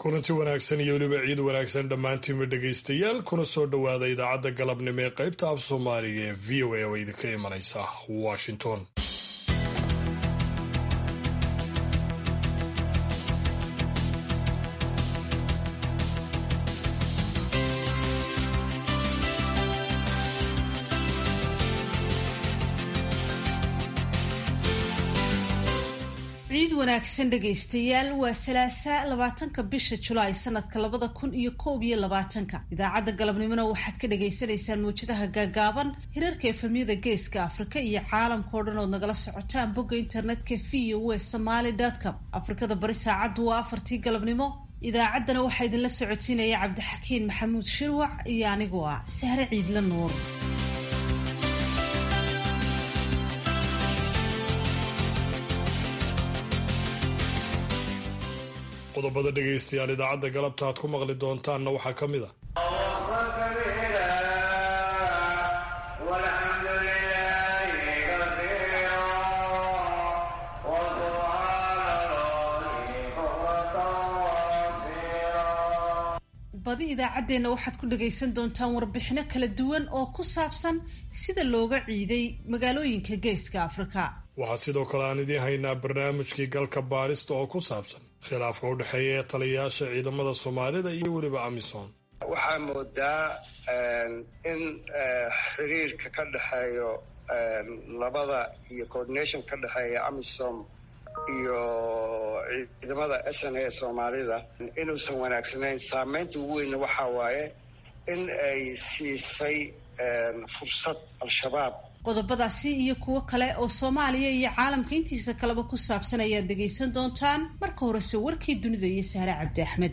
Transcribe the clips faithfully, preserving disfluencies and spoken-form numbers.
kulanti wanaagsan iyo weliba ciid wanaagsan dhammaantiinba dhegaystayaal kuna soo dhowaada idaacadda galabnimo ee qaybta af soomaaliga ee v o a oo idinka imanaysa washington. wanaagsan dhegaystayaal waa salaasa labaatanka bisha julaay sanadka labada kun iyo koob iyo labaatanka idaacadda galabnimona waxaad ka dhagaysanaysaan mawjadaha gaagaaban hirarka efemyada geeska afrika iyo caalamka o dhan ood nagala socotaan bogga internetka v o a somaly dot com afrikada bari saacaddu waa afartii galabnimo idaacaddana waxaa idinla socotiinaya cabdixakiin maxamuud shirwac iyo anigoo ah sahre ciidla nuur. qodobada dhegaystayaal idaacadda galabta aad ku maqli doontaanna waxaa ka mid a badi idaacaddeenna waxaad ku dhagaysan doontaan warbixino kala duwan oo ku saabsan sida looga ciiday magaalooyinka geeska afrika. waxaa sidoo kale aan idiin haynaa barnaamijkii galka baadhista oo ku saabsan khilaafka u dhexeeya ee taliyayaasha ciidamada soomaalida iyo weliba amisom. waxaa moodaa in xiriirka ka dhexeeyo labada iyo coordination ka dhexeeya amisom iyo ciidamada s n a ee soomaalida inuusan wanaagsanayn. saameynta ugu weyna waxaa waaye in ay siisay fursad al-shabaab. qodobadaasi iyo kuwo kale oo soomaaliya iyo caalamka intiisa kaleba ku saabsan ayaad dhegaysan doontaan. marka horese warkii dunida iyo sahre cabdi axmed.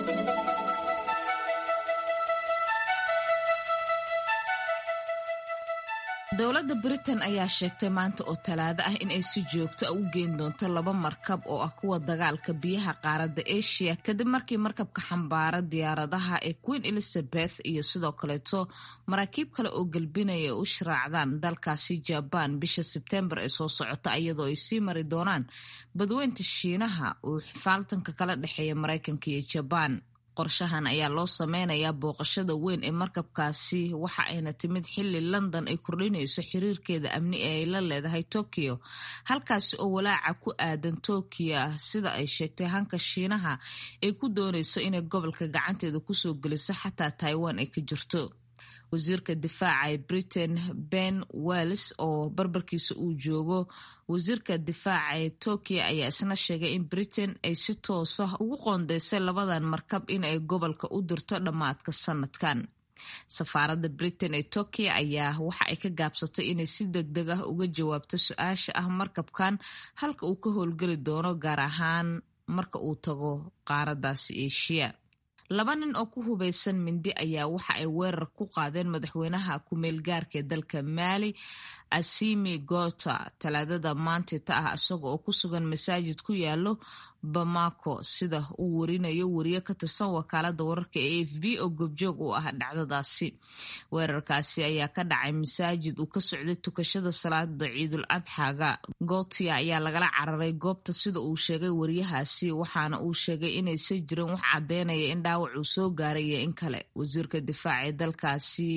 dowladda britain ayaa sheegtay maanta oo talaado ah in ay si joogto ah u geyn doonto laba markab oo ah kuwa dagaalka biyaha qaaradda asia kadib markii markabka xambaara diyaaradaha ee queen elizabeth iyo sidoo kaleeto maraakiib kale oo galbinaya u sharaacdaan dalkaasi jabaan bisha sebtembar ee soo socota iyadoo ay sii mari doonaan badweynta shiinaha uu xifaaltanka kala dhexeeya maraykanka iyo jabaan. qorshahan ayaa loo sameynayaa booqashada weyn ee markabkaasi waxa ayna timid xilli London ay kordhinayso xiriirkeeda amni ee ay la leedahay Tokyo halkaasi oo walaaca ku aadan Tokyo sida ay sheegtay hanka Shiinaha ay ku doonayso inay gobolka gacanteeda kusoo geliso xataa Taiwan ay ka jirto. wasiirka difaaca ee Britain Ben Wallace oo barbarkiisa uu joogo wasiirka difaaca ee Tokyo ayaa isna sheegay in Britain ay si toos ah ugu qoondeysay labadan markab in ay gobolka u dirto dhammaadka sanadkan. safaaradda Britain ee Tokyo ayaa waxa ay ka gaabsatay inay si degdeg ah uga jawaabto su-aasha ah markabkan halka uu ka howlgeli doono gaar ahaan marka uu tago qaaradaasi Asia. laba nin oo ku hubaysan mindi ayaa waxa ay weerar ku qaadeen madaxweynaha ku-meel gaarka ee dalka Mali Assimi Goïta talaadada maanta ah isaga oo ku sugan masaajid ku yaalo Bamako sida uu warinayo wariye ka tirsan wakaalada wararka ee A F P oo goobjoog u ah dhacdadaasi. weerarkaasi ayaa ka dhacay masaajid uu ka socday tukashada salaada Ciidul Adxaaga. Goïta ayaa lagala cararay goobta sida uu sheegay wariyahaasi waxaana uu sheegay inaysan jirin wax cadeynaya in dhaawac uu soo gaaray iyo in kale. wasiirka difaaca ee dalkaasi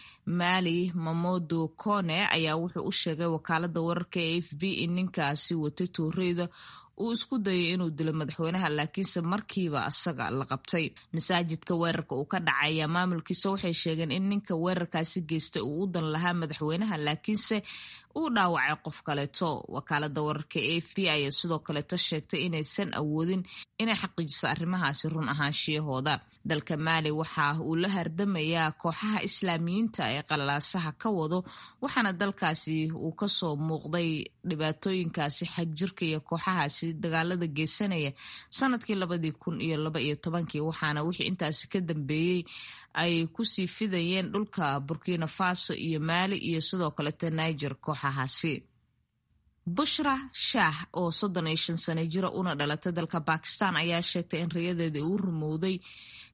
Mali Mamadou Kone ayaa wuxuu u sheegay wakaalada wararka ee A F P in ninkaasi watay tuureyda uu isku dayay inuu dilo madaxweynaha laakiinse markiiba asaga la qabtay. masaajidka weerarka uu ka dhacay ayaa maamulkiisa waxay sheegeen in ninka weerarkaasi geystay uu u dan lahaa madaxweynaha laakiinse uu dhaawacay qof kaleeto. wakaalada wararka A F P ayaa sidoo kaleeto sheegtay inaysan awoodin inay xaqiijiso arrimahaasi run ahaanshiyahooda. dalka Mali waxa uu la hardamayaa kooxaha islaamiyiinta ee qalalaasaha ka wado waxaana dalkaasi uu ka soo muuqday dhibaatooyinkaasi xagjirka iyo kooxahaasi dagaalada geysanaya sanadkii labadii kun iyo laba iyo tobankii waxaana wixii intaasi ka dambeeyey ay kusii fidayeen dhulka Burkina Faso iyo Mali iyo sidoo kaleeta Niger kooxahaasi. Bushra Shah oo soddon iyo shan sano jira una dhalatay dalka Pakistan ayaa sheegtay in riyadeeda uu rumowday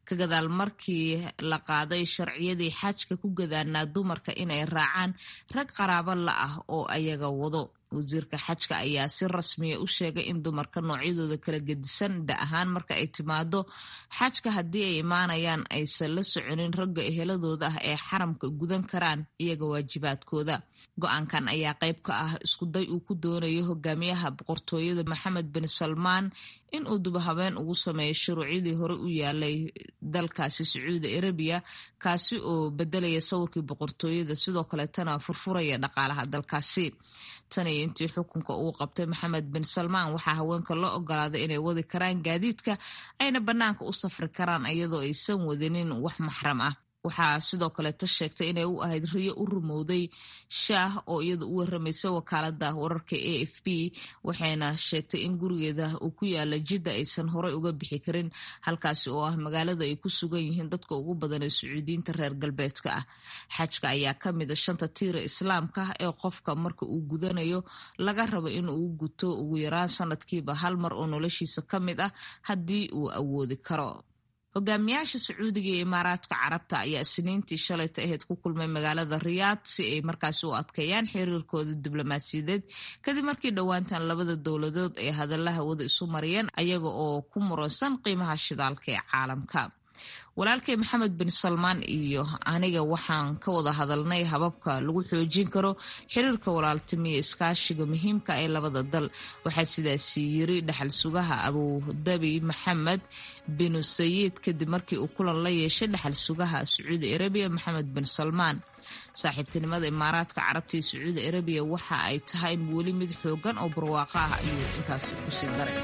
ka gadaal markii la qaaday sharciyadii xajka ku gadaanaa dumarka inay raacaan rag qaraabo la ah oo ayaga wado. wasiirka xajka ayaa si rasmiya u sheegay in dumarka noocyadooda kala gedisan da ahaan marka ay timaado xajka haddii ay imaanayaan aysan la soconin ragga eheladooda ah ee xaramka gudan karaan iyaga waajibaadkooda. go-aankan ayaa qayb ka ah iskuday uu ku doonayo hogaamiyaha boqortooyada maxamed bin salmaan in uu dubahabeen ugu sameeyo shuruucyadii hore u yaalay dalkaasi sacuudi arabiya kaasi oo bedelaya sawirkii boqortooyada sidoo kaleetana furfuraya dhaqaalaha dalkaasi. tan iyo intii xukunka uu qabtay maxamed bin salmaan waxaa haweenka loo ogolaaday inay wadi karaan gaadiidka ayna bannaanka u safri karaan iyadoo aysan wadinin wax maxram ah. waxaa sidoo kaleeta sheegtay inay u ahayd riyo u rumowday shaah oo iyada u waramaysay wakaalada wararka a f b waxayna sheegtay in gurigeeda uu ku yaala jidda aysan horey uga bixi karin halkaasi oo ah magaalada ay ku sugan yihiin dadka ugu badan ee sacuudiyiinta reer galbeedka ah. xajka ayaa ka mid a shanta tiira islaamka ee qofka marka uu gudanayo laga rabo in uu guto ugu yaraan sanadkiiba hal mar oo noloshiisa ka mid ah haddii uu awoodi karo. hogaamiyaasha sacuudiga iyo imaaraadka carabta ayaa isniintii shalayta ahayd ku kulmay magaalada riyaad si ay markaasi u adkeeyaan xiriirkooda diblomaasiyadeed kadib markii dhowaantan labada dowladood ay hadalaha wada isu mariyeen ayaga oo ku muransan qiimaha shidaalka ee caalamka. walaalkay maxamed bin salmaan iyo aniga waxaan ka wada hadalnay hababka lagu xoojin karo xiriirka walaaltimiyo iskaashiga muhiimka ee labada dal. waxaa sidaasi yiri dhaxal sugaha abudabi maxamed bin sayid kadib markii uu kulan la yeeshay dhaxal sugaha sacuudi arabiya maxamed bin salmaan. saaxiibtinimada imaaraadka carabta iyo sacuudi arabiya waxa ay tahay weli mid xoogan oo barwaaqo ah ayuu intaasi kusii daray.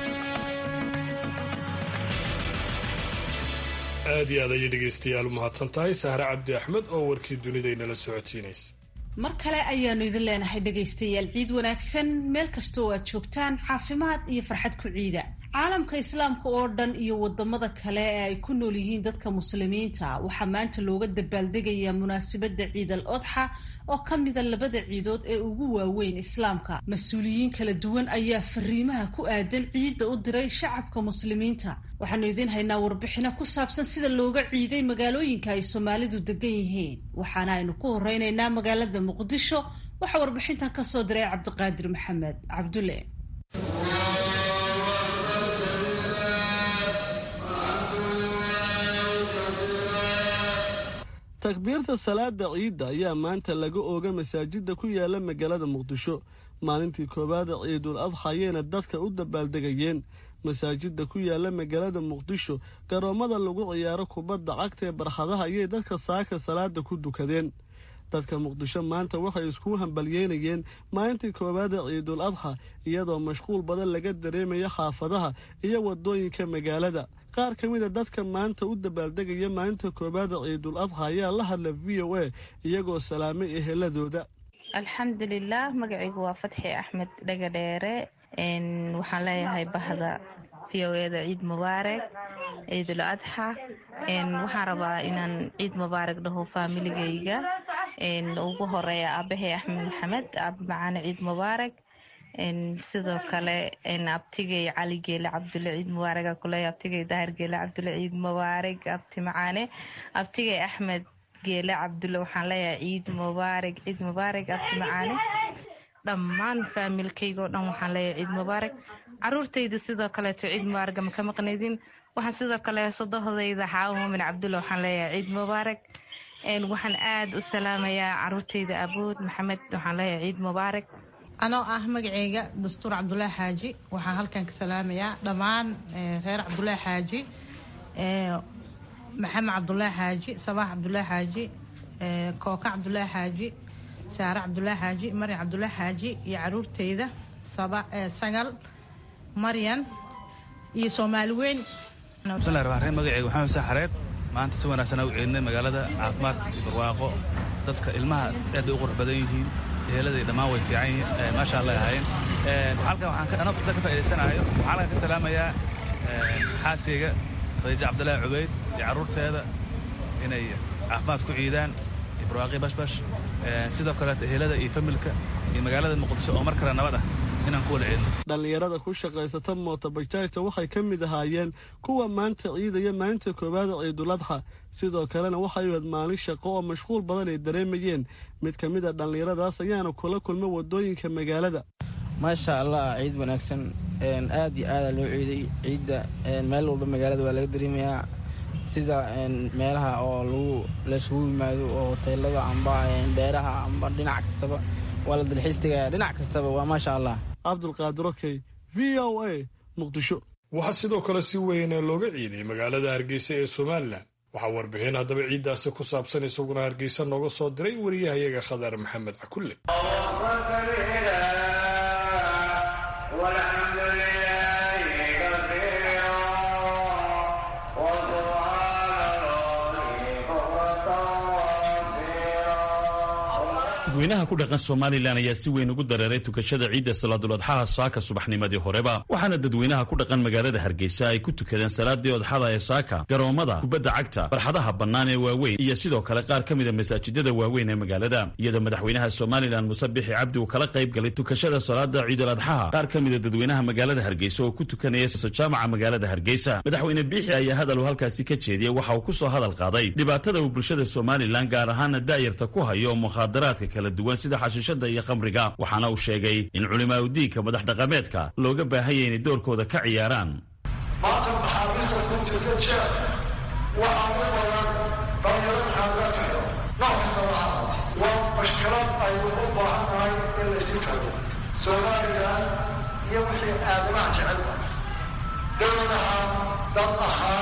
aad iyo aad ayay dhegaystayaal u mahadsan tahay sahre cabdi axmed oo warkii dunidaynala socodsiinaysa. mar kale ayaanu idin leenahay dhegaystayaal ciid wanaagsan meel kasta oo aad joogtaan caafimaad iyo farxad ku ciida. caalamka islaamka oo dhan iyo wadamada kale ee ay ku nool yihiin dadka muslimiinta waxaa maanta looga dabaaldegayaa munaasabada ciid al odxa oo ka mida labada ciidood ee ugu waaweyn islaamka. mas-uuliyiin kala duwan ayaa fariimaha ku aadan ciidda u diray shacabka muslimiinta. waxaanu idiin haynaa warbixino ku saabsan sida looga ciiday magaalooyinka ay soomaalidu degan yihiin waxaana aynu ku horeyneynaa magaalada muqdisho. waxaa warbixintan kasoo diray cabdiqaadir maxamed cabdulle. takbiirta salaada ciidda ayaa maanta laga ooga masaajida ku yaala magaalada muqdisho. maalintii koowaada ciidul adxa ayayna dadka u dabaaldegayeen masaajida ku yaala magaalada muqdisho. garoomada lagu ciyaaro kubadda cagta ee barxadaha ayay dadka saaka salaada ku dukadeen. dadka muqdisho maanta waxay isku hambalyeynayeen maalintii koowaada ciidul adxa iyadoo mashquul badan laga dareemaya xaafadaha iyo wadooyinka magaalada. qaar ka mid a dadka maanta u dabaaldegaya maalinta koowaada ciidul adxa ayaa la hadla v o a iyagoo salaamay eheladooda. alxamdulilah, magacaygu waa fatxi axmed dhagadheere. waxaan leeyahay bahda v o eda ciid mubaarak ciidul adxa. waxaan rabaa inaan ciid mubaarak dhaho faamiligayga. ugu horeeya aabahay axmed maxamed aabe macaane ciid mubaarak. sidoo kale abtigay cali geele cabdulle ciid mubaaraga kuleey. abtigay daahir geele cabdulle ciid mubaarak. abti macaane abtigay axmed geele cabdulle waxaan leeyahay ciid mubaarak ciid mubaarak. abti macaane dhammaan faamilkayga oo dhan waxaan leeyahay ciid mubaarak. caruurtayda sidoo kaleeto ciid mubaaraga ma ka maqnaydin. waxaan sidoo kale sodohdayda xaawo muumin cabdulle waxaan leeyahay ciid mubaarak. waxaan aada u salaamayaa caruurtayda abood maxamed waxaan leeyahay ciid mubaarak. anoo ah magaceyga dastuur cabdulaahi xaaji waxaan halkan ka salaamayaa dhammaan reer cabdulaahi xaaji, maxamed cabdulaahi xaaji, sabaax cabdulaahi xaaji, kooka cabdulaahi xaaji, saare cabdulaahi xaaji, maryan cabdulaahi xaaji iyo caruurteyda sagal maryan iyo soomaali weyn. bismillahi rahmaan rahiim. magaceyga waxaan xuseen xareed. maanta si wanaagsan u ciidnay magaalada caafimaad iyo barwaaqo. dadka ilmaha aad bay u qurux badan yihiin. ehelada dhammaan way fiican yihiin maasha Allah yahayn. halkan waxaan anoo ka faa'iideysanayo waxaan halkan ka salaamayaa xaaskeyga Khadiija Cabdulaahi Cubayd iyo caruurteeda inay caafimaad ku ciidaan barwaaqi bashbash. sidoo kale ehelada iyo familka iyo magaalada Muqdisho oo mar kale nabad ah inaan ku wala ciidno. Dhallinyarada ku shaqaysata mootobajaajta waxay ka mid ahaayeen kuwa maanta ciidaya maalinta koowaad ee Ciidul Adha, sidoo kalena waxay ahayd maalin shaqo oo mashquul badan ay dareemayeen. mid ka mid ah dhallinyaradaas ayaana kula kulmay wadooyinka magaalada. maasha Allah, ciid wanaagsan, aad iyo aad loo ciiday. ciidda meel walba magaalada waa laga dareemayaa, sida meelaha oo lagu la isugu yimaado oo hoteelada amba beeraha amba dhinac kastaba waa la dalxiistiga dhinac kastaba. waa maasha Allah. Cabdulqaadir Okey, V O A, Muqdisho. waxaa sidoo kale si weyn looga ciiday magaalada Hargeysa ee Somaliland. waxaa warbixin haddaba ciiddaasi ku saabsan isaguna Hargeysa nooga soo diray wariyahayaga Khadar Maxamed Cakulle. dadweynaha ku dhaqan Somaliland ayaa si weyn ugu dareeray tukashada ciidda Salaadul Adha saaka subaxnimadii horeba, waxaana dadweynaha ku dhaqan magaalada Hargeysa ay ku tukadeen salaadii Adha ee saaka garoomada kubadda cagta, barxadaha bannaan ee waaweyn iyo sidoo kale qaar ka mid ah masaajidada waaweyn ee magaalada. iyadoo madaxweynaha Somaliland Muuse Biixi Cabdi uu kala qayb galay tukashada salaada Ciidul Adha qaar ka mid ah dadweynaha magaalada Hargeysa oo ku tukanaya jaamaca magaalada Hargeysa. madaxweyne Biixi ayaa hadal halkaasi ka jeediyay, waxa uu ku soo hadal qaaday dhibaatada uu bulshada Somaliland gaar ahaan daayirta ku hayo mukhadaraadka kala duwan sida xashiishada iyo khamriga. waxaana uu sheegay in culimaa u diinka madax dhaqameedka looga baahan yahay inay doorkooda ka ciyaaraan. maanta maxaabiista ku jirta jeer waxaa u badan dhalinyaro muxaadaraadka xidho nooc kasta waa ahaatay. waa mashkilad aynu u baahan nahay in la isu tago Somaliland iyo wixii aadamaha jecelba, dowlad ahaan, dad ahaan,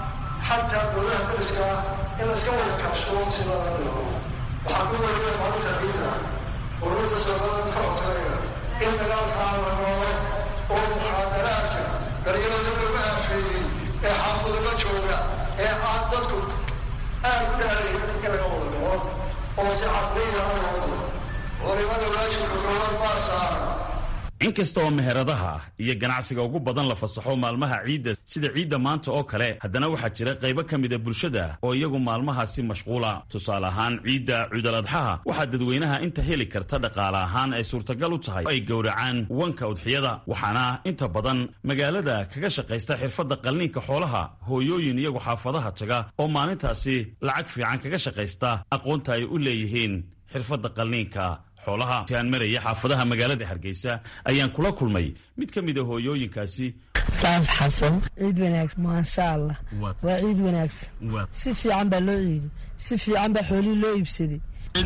xataa dowladaha dariska in la iska wada kaashado sida laga rabo. waxaan ku wariya maalinta ciidda ururada Somaliland ka codsanaya in dagaalkaa la noole oo muxaadaraadka dhalinyarada lagu aafeeyey ee xaafadada jooga ee aan dadku aad u dhaalayn in laga wada dhaco oo si caqliya loo wado. culimada waajibka koowaad baa saaran. inkasta oo meheradaha iyo ganacsiga ugu badan la fasaxo maalmaha ciidda sida ciidda maanta oo kale, haddana waxaa jira qaybo ka mid a bulshada oo iyagu maalmahaasi mashquula. tusaale ahaan ciidda Ciidul Adha waxaa dadweynaha inta heli karta dhaqaale ahaan ay suurtagal u tahay ay gowracaan wanka udxiyada, waxaana inta badan magaalada kaga shaqaysta xirfadda qalniinka xoolaha hooyooyin iyagu xaafadaha taga oo maalintaasi lacag fiican kaga shaqaysta aqoonta ay u leeyihiin xirfadda qalniinka xoolaha. aan maraya xaafadaha magaalada Hargeysa ayaan kula kulmay mid ka mid ah hooyooyinkaasi. Saaf Xasan, ciid wanaagsan maasha Allah. waa ciid wanaagsan, si fiican baa loo ciiday, si fiican baa xoolo loo iibsaday.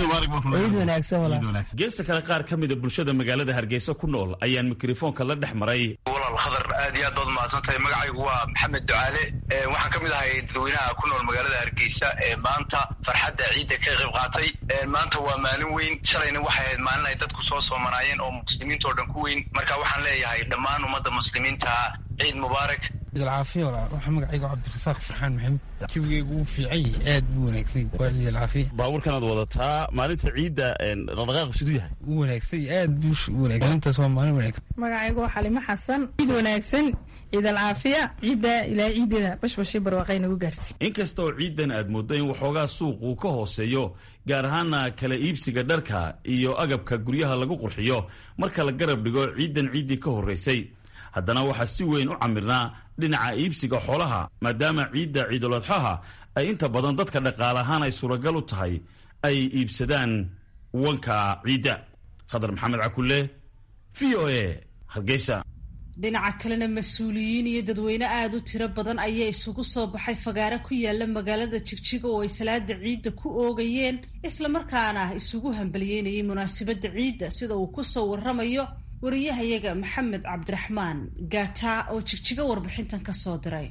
geesta kale qaar ka mid a bulshada magaalada Hargeysa ku nool ayaan mikrofoonka la dhex maray. walaal Khadar, aad iyo aad baad mahadsantahay. magacaygu waa Maxamed Ducaale, waxaan ka mid ahay dadweynaha ku nool magaalada Hargeysa ee maanta farxadda ciidda ka qayb qaatay. maanta waa maalin weyn, shalayna waxay ahayd maalin ay dadku soo soomanaayeen oo muslimiinta oo dhan ku weyn. marka waxaan leeyahay dhammaan ummadda muslimiinta ciid mubaarak. ciid alcaafiya. waxaa magacaygu Cabdirasaaq Farxaan Maxamed. jawigeegu wuu fiican yahay, aad buu wanaagsan yahay. waa ciid alcaafiya. baabuurkanaad wadataa maalinta ciidda dhaqdhaqaaqu siduu yahay? wuu wanaagsan yahay, aad buu u wanaagsan. maalintaas waa maalin wanaagsan. magacaygu waa Xalimo Xasan. ciid wanaagsan, ciid alcaafiya. ciidda ilaa ciideeda bashbashii barwaaqay nagu gaarsiin. inkasta oo ciiddan aad mooddo in waxoogaa suuq uu ka hooseeyo, gaar ahaana kala iibsiga dharka iyo agabka guryaha lagu qurxiyo marka la garab dhigo ciiddan ciiddii ka horraysay, haddana waxaa si weyn u camirnaa dhinaca iibsiga xoolaha, maadaama ciidda Ciidul Adha ay inta badan dadka dhaqaale ahaan ay suuragal u tahay ay iibsadaan wanka ciidda. Khadar Maxamed Cakulle, V O A, Hargeysa. dhinaca kalena mas-uuliyiin iyo dadweyne aada u tiro badan ayaa isugu soo baxay fagaare ku yaala magaalada Jigjiga oo ay salaada ciidda ku oogayeen, islamarkaana isugu hambalyeynayay munaasabadda ciidda, sida uu ku soo waramayo wariyahayaga Maxamed Cabdiraxmaan Gaata oo Jigjiga warbixintan ka soo diray.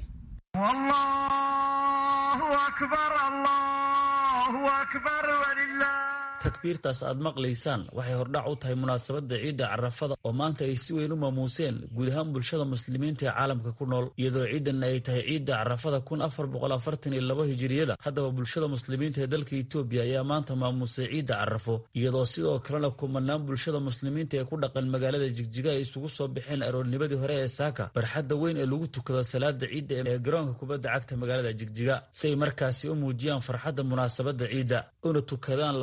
Allahu akbar, Allahu akbar walillah. takbiirtaas aad maqlaysaan waxay hordhac u tahay munaasabadda ciidda carafada oo maanta ay si weyn u maamuuseen guud ahaan bulshada muslimiinta ee caalamka ku nool, iyadoo ciidanna ay tahay ciidda carafada kun afar boqol afartan iyo laba hijiriyada. haddaba bulshada muslimiinta ee dalka Itoobiya ayaa maanta maamuusay ciidda carafo, iyadoo sidoo kalena kumanaan bulshada muslimiinta ee ku dhaqan magaalada Jigjiga ay isugu soo baxeen aroornimadii hore ee saaka barxadda weyn ee lagu tukado salaada ciidda ee garoonka kubadda cagta magaalada Jigjiga, si ay markaasi u muujiyaan farxadda munaasabadda ciidda una tukadaan labada rag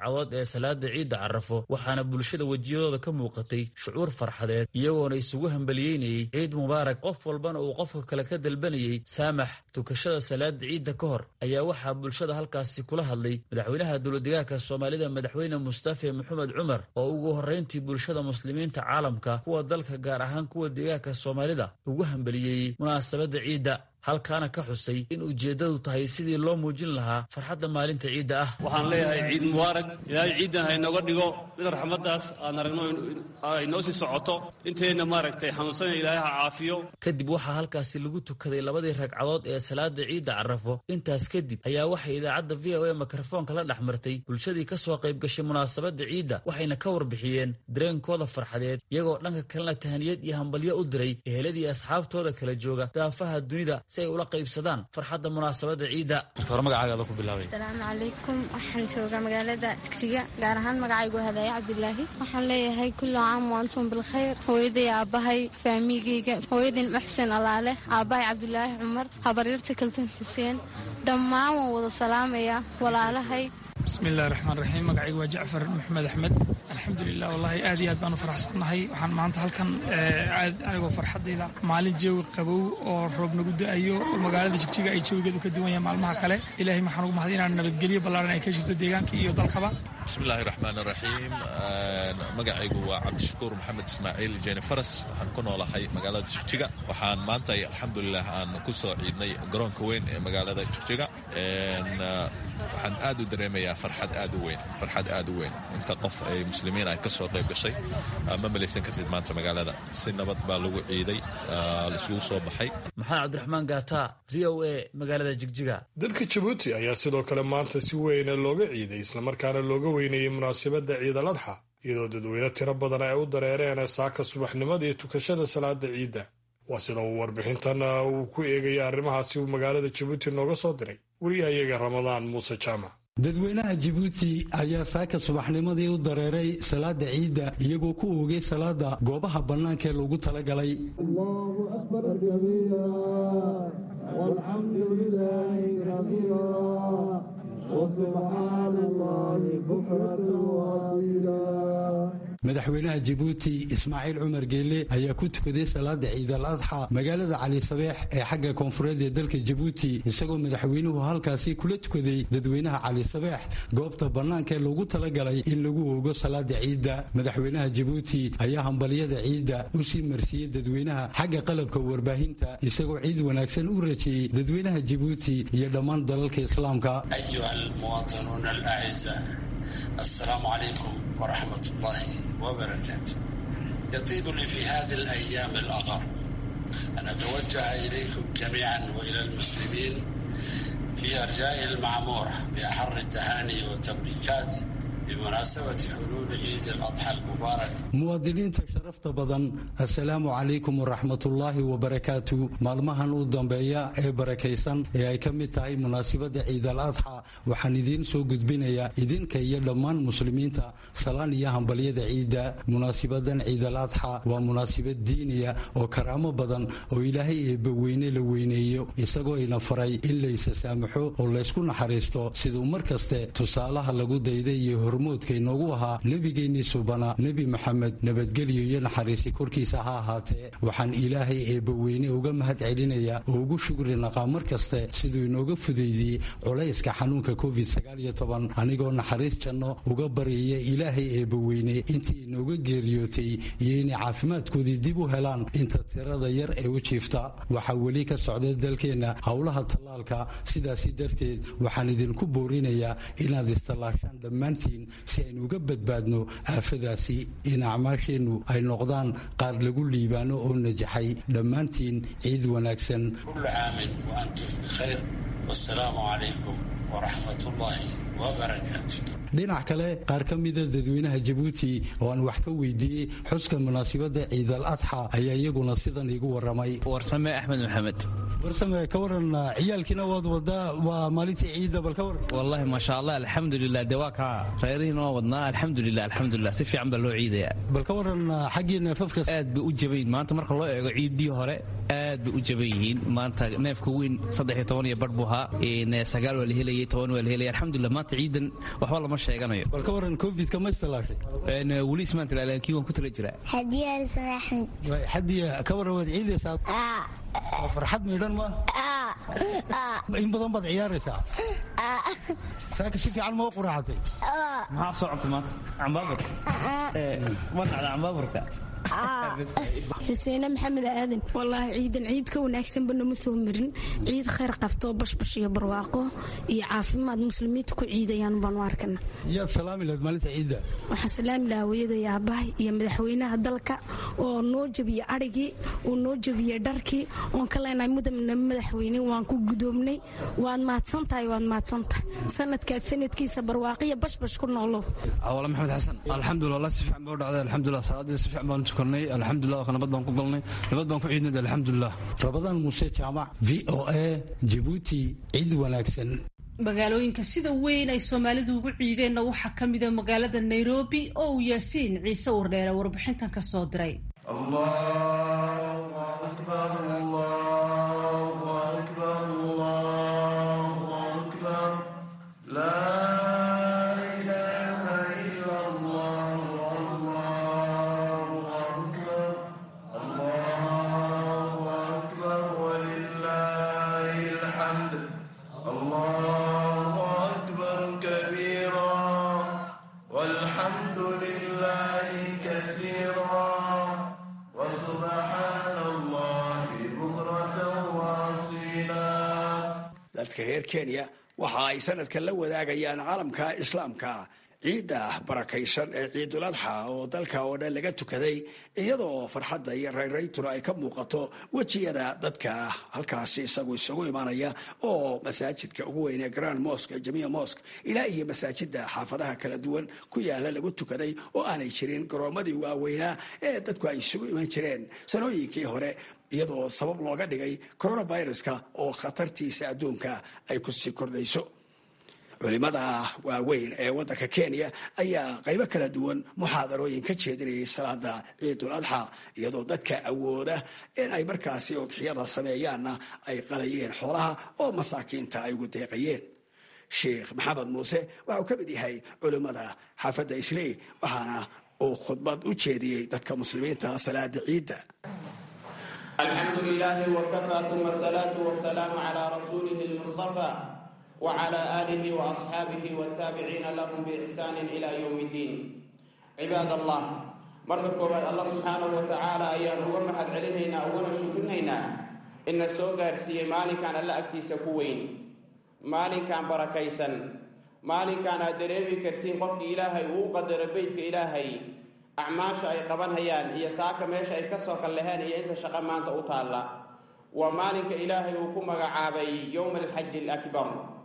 ragcadood ee salaada ciidda carafo waxaana bulshada wejiyadooda ka muuqatay shucuur farxadeed iyagoona isugu hambaliyeynayey ciid mubaarak qof walbana uu qofka kale ka dalbanayey saamax tukashada salaada ciidda ka hor ayaa waxaa bulshada halkaasi kula hadlay madaxweynaha dowladdeegaanka soomaalida madaxweyne mustafe maxamed cumar oo ugu horrayntii bulshada muslimiinta caalamka kuwa dalka gaar ahaan kuwa deegaanka soomaalida ugu hambaliyeeyey munaasabadda ciidda halkaana ka xusay in ujeeddadu tahay sidii loo muujin lahaa farxadda maalinta ciidda ah waxaan leeyahay ciid mubaarak ilaahay ciiddan ha inooga dhigo mid raxmaddaas aan aragno inoo sii socoto inteenna maaragtay xanuunsana ilaahay ha caafiyo kadib waxaa halkaasi lagu tukaday labadii ragcadood ee salaada ciidda carafo intaas kadib ayaa waxay idaacadda v o a mikrofoonka la dhex martay bulshadii ka soo qayb gashay munaasabadda ciidda waxayna ka warbixiyeen dareenkooda farxadeed iyagoo dhanka kalena tahaniyad iyo hambalyo u diray eheladii asxaabtooda kala jooga daafaha dunida si ay ula qaybsadaan farxadda munaasabadda ciidda. hore magacaaga ku bilaabay. Assalaamu calaykum waxaan joogaa magaalada Jigjiga gaar ahaan magacaygu Hadaya Cabdilaahi waxaan leeyahay kullu caam wa antum bil khayr hooyaday aabahay faamigeyga hooyaday Maxsan Alaale aabahay Cabdilaahi Cumar habaryarta Kaltuun Xuseen dhammaan waan wada salaamayaa walaalahay. bismillahi raxmaan raxiim magacaygu waa Jacfar Maxamed Axmed alxamdulilah wallahi aad iyo aad baan u faraxsanahay waxaan maanta halkan aad anigoo farxadayda maalin jawi qabow oo roob nagu da'ayo magaalada Jigjiga ay jawigeedu ka duwan yahay maalmaha kale ilaahay maxaan ugu mahadin inaan nabadgelyo ballaaran ay ka jirto deegaanka iyo dalkaba. bismillahi raxmaani raxiim magacaygu waa Cabdishakuur Maxamed Ismaaciil Jeeni Faras waxaan ku noolahay magaalada Jigjiga waxaan maanta alxamdulilah aan ku soo ciidnay garoonka weyn ee magaalada Jigjiga waxaan aad u dareemayaa farxad aad u weyn farxad aad u weyn inta qof ay muslimiin ay ka soo qayb gashay ma malaysan kartid maanta magaalada si nabad baa lagu ciiday la isugu soo baxay. maxamed cabdiraxmaan gaata v o a magaalada Jigjiga. dalka Jabuuti ayaa sidoo kale maanta si weyn looga ciiday islamarkaana looga weynayey munaasabadda ciid al-adxa iyadoo dadweyne tiro badan ay u dareereen saaka subaxnimada iyo tukashada salaada ciidda waa sida uu warbixintan uu ku eegaya arrimahaasi uu magaalada Jabuuti nooga soo diray wariyahayaga Ramadaan Muuse Jaamac. dadweynaha Jabuuti ayaa saaka subaxnimadii u dareeray salaada ciidda iyagoo ku oogay salaada goobaha bannaanka ee loogu talagalay. Allahu akbar kabiira walhamdulillahi kabiira wa subhanallahi bukratan wa asila. madaxweynaha Jabuuti Ismaaciil Cumar Geelle ayaa ku tukaday salaada ciid al-adxa magaalada Cali Sabeex ee xagga koonfureed ee dalka Jabuuti isagoo madaxweynuhu halkaasi kula tukaday dadweynaha Cali Sabeex goobta bannaanka ee loogu talagalay in lagu oogo salaada ciidda. madaxweynaha Jabuuti ayaa hambaliyada ciidda u sii marsiyay dadweynaha xagga qalabka warbaahinta isagoo ciid wanaagsan u rajeeyay dadweynaha Jabuuti iyo dhammaan dalalka islaamka. ayyuhal muwaatinuun al-a'izza السلام عليكم ورحمة الله وبركاته. يطيب لي في هذه الأيام الأغر أن أتوجه إليكم جميعا وإلى المسلمين في أرجاء المعمورة بأحر التهاني والتبريكات بمناسبة حلول عيد الأضحى المبارك. muwaadiniinta sharafta badan assalaamu calaykum waraxmatullaahi wabarakaatu. maalmahan u dambeeya ee barakaysan ee ay ka mid tahay munaasabadda ciid al-adxa waxaan idiin soo gudbinayaa idinka iyo dhammaan muslimiinta salaan iyo hambalyada ciidda. munaasabadan ciid al-adxa waa munaasabad diiniya oo karaamo badan oo ilaahay eebba weyne la weyneeyo isagoo ina faray in laysa saamaxo oo laysku naxariisto siduu mar kaste tusaalaha lagu dayday iyo hormoodka inoogu ahaa nebigeennii subana nebi maxamed nabadgelyo iyo naxariisi korkiisa ha ahaatee waxaan ilaahay eebba weyne uga mahad celinayaa oo ugu shukri naqaa mar kaste siduu inooga fudaydiyey culayska xanuunka covid sagaal iyo toban anigoo naxariis janno uga baryaya ilaahay eebba weyne intii inooga geeriyootay iyo inay caafimaadkoodii dib u helaan inta tirada yar ee u jiifta. waxaa weli ka socda dalkeenna howlaha tallaalka sidaasi darteed waxaan idinku boorinayaa inaad istallaashaan dhammaantiin si aynu uga badbaadno aafadaasi in acmaasheennu ay noqdaan qaar lagu liibaano oo najaxay. dhammaantiin ciid wanaagsan. kullu aamin wa antum bikhayr wassalaamu calaykum waraxmatullaahi wabarakaatu. dhinac kale qaar ka mida dadweynaha Jabuuti oo aan wax ka weydiiyey xuska munaasabadda ciid al-adxa ayaa iyaguna sidan igu waramay. warsame Axmed Maxamed barsame ka waran ciyaalkiina waad wadaa waa maalintii ciidda bal ka waran wallahi ma sha Allah alxamdulilah de waa ka reerihiina waa wadnaa alxamdulilah alxamdulilah si fiican baa loo ciidaya bal ka waran xaggii neefafka aad bay u jabayn maanta marka loo eego ciidii hore aad bay u jaban yihiin maanta neefka weyn saddex iyo toban iyo badh buu ahaa in sagaal waa la helayay toban waa la helayay alxamdulilah maanta ciidan waxba lama sheeganayo bal ka waran covid-ka ma istalaashay in wali ismaanta laakiin waan ku tala jiraa hadiya samaxan hadiya ka waran waad ciidaysaa farxad miidhan ma in badan baad ciyaaraysaa saaka si fiican ma u quraacatay maxaa soo cunta maanta cambaabur ma nacda cambaburka حسين محمد آدم والله عيد عيد كون أحسن بنا مسومرين عيد خير قفتو بش بش يبرواقو يعافي ما المسلمين تكو عيد يان بنواركنا يا سلام إلى مالت عيد وحسلام لا ويدا يا باي يا مدحوينا هدلك ونوجب يا أرجي ونوجب يا دركي ونكلنا مدة من مدحويني وانكو قدومني وان ما تصنتاي وان ما تصنت سنة كانت سنة كيس برواقية بش بش كنا الله أولا محمد حسن الحمد لله سفع بعد الحمد لله صلاة سفع بعد شكرني الحمد لله نبض بان ku galnay nabad baan ku ciidnay alxamdulillah Ramadan Muuse Jaamac V O A Djibouti ciid wanaagsan magaalooyinka sida weyn ay Soomaalidu ugu ciideenna waxa kamid ah magaalada Nairobi oo Yaasiin Ciise Wardheere warbixintan ka soo diray Allahu akbar Allahu akbar Allahu akbar la dadka reer Kenya waxa ay sanadkan la wadaagayaan caalamka islaamka ciida barakaysan ee Ciidul Adha oo dalka oo dhan laga tukaday iyadoo farxadda iyo rayraytuna ay ka muuqato wajiyada dadka halkaasi isagu isugu imaanaya oo masaajidka ugu weyn ee Grand Mosque Jamia Mosque ilaa iyo masaajidda xaafadaha kala duwan ku yaala lagu tukaday oo aanay jirin garoomadii waaweynaa ee dadku ay isugu iman jireen sanooyinkii hore iyadoo sabab looga dhigay coronavirus-ka oo khatartiisa adduunka ay ku sii kordhayso culimada waaweyn ee waddanka Kenya ayaa qaybo kala duwan muxaadarooyin ka jeedinayay salaada Ciidul Adha iyadoo dadka awooda in ay markaasi udxiyada sameeyaanna ay qalayeen xoolaha oo masaakiinta ay ugu deeqayeen Sheekh Maxamed Muuse waxa uu ka mid yahay culimada xaafadda Islii waxaana uu khudbad u jeediyey dadka muslimiinta salaada ciida الحمد لله وكفى ثم الصلاة والسلام على رسوله المصطفى وعلى آله وأصحابه والتابعين لهم بإحسان إلى يوم الدين عباد الله مركب الله سبحانه وتعالى أيان هو محد علمنا أولا شكرنا إن السوغر سي مالي كان الله أكتي سكوين مالي كان بركيسا مالي كان دريبي كرتين قفل إلهي وقدر بيتك إلهي أعماش أي قبان هيان إيا ساكا ميشا أي كسوك اللهان إيا إنت شقا ما أنت أطالا ومالك إلهي وكما عابي يوم الحج الأكبر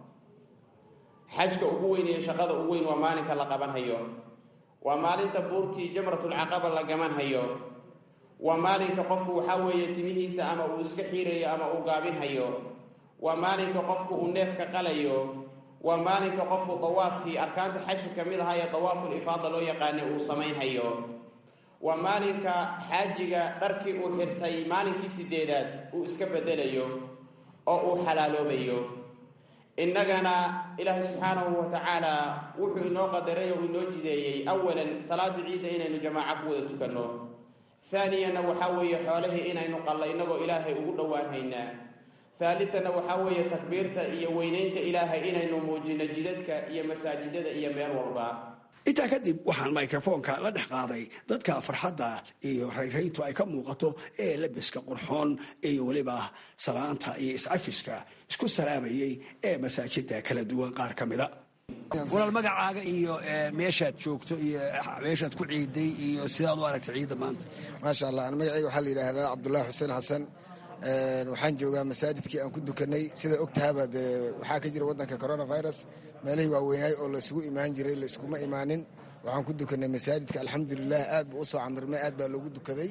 حجك أقوين إيا شقا أقوين ومالك لقبان هيو ومالك بورتي جمرة العقبة لقمان هيو ومالك قفو حاوي يتميه سأما أسكحيري أما أقابين هيو ومالك قفو النفك قليو ومالك قفو طواف في أركان الحج كميد هاي طواف الإفاضة لو يقاني وصمين هيو ومالك حاجك دركي وحرتي مالك سيديدات وإسكبدليو أو حلالو بيو إننا إله سبحانه وتعالى وحو إنو قدري وإنو جديي أولا صلاة العيد إنه جماعة قوة تكنو ثانيا وحاوي حوله إنه قال إنه إلهي أقول هينا ثالثا وحاوي تكبيرته إيا وينينت إلهي إنه موجين جددك إيا مساجدك إيا مير وربا intaa kadib waxaan microfoonka la dhex qaaday dadka farxadda iyo rayrayntu ay ka muuqato ee labiska qurxoon iyo waliba salaanta iyo iscafiska isku salaamayay ee masaajidda kala duwan qaar ka mida walaal magacaaga iyo meeshaad joogto iyo meeshaad ku ciiday iyo sidaad u aragtay ciidda maanta maasha allah ana magacayga waxaa la yidhaahdaa cabdullaahi xuseen xasan waxaan joogaa masaajidkii aan ku dukanay sida ogtahaaba dee waxaa ka jira waddanka coronavirus meelihii waaweynaay oo laysugu imaan jiray layskuma imaanin waxaan ku dukanay masaajidka alxamdulilah aad buu usoo camirmay aad baa loogu dukaday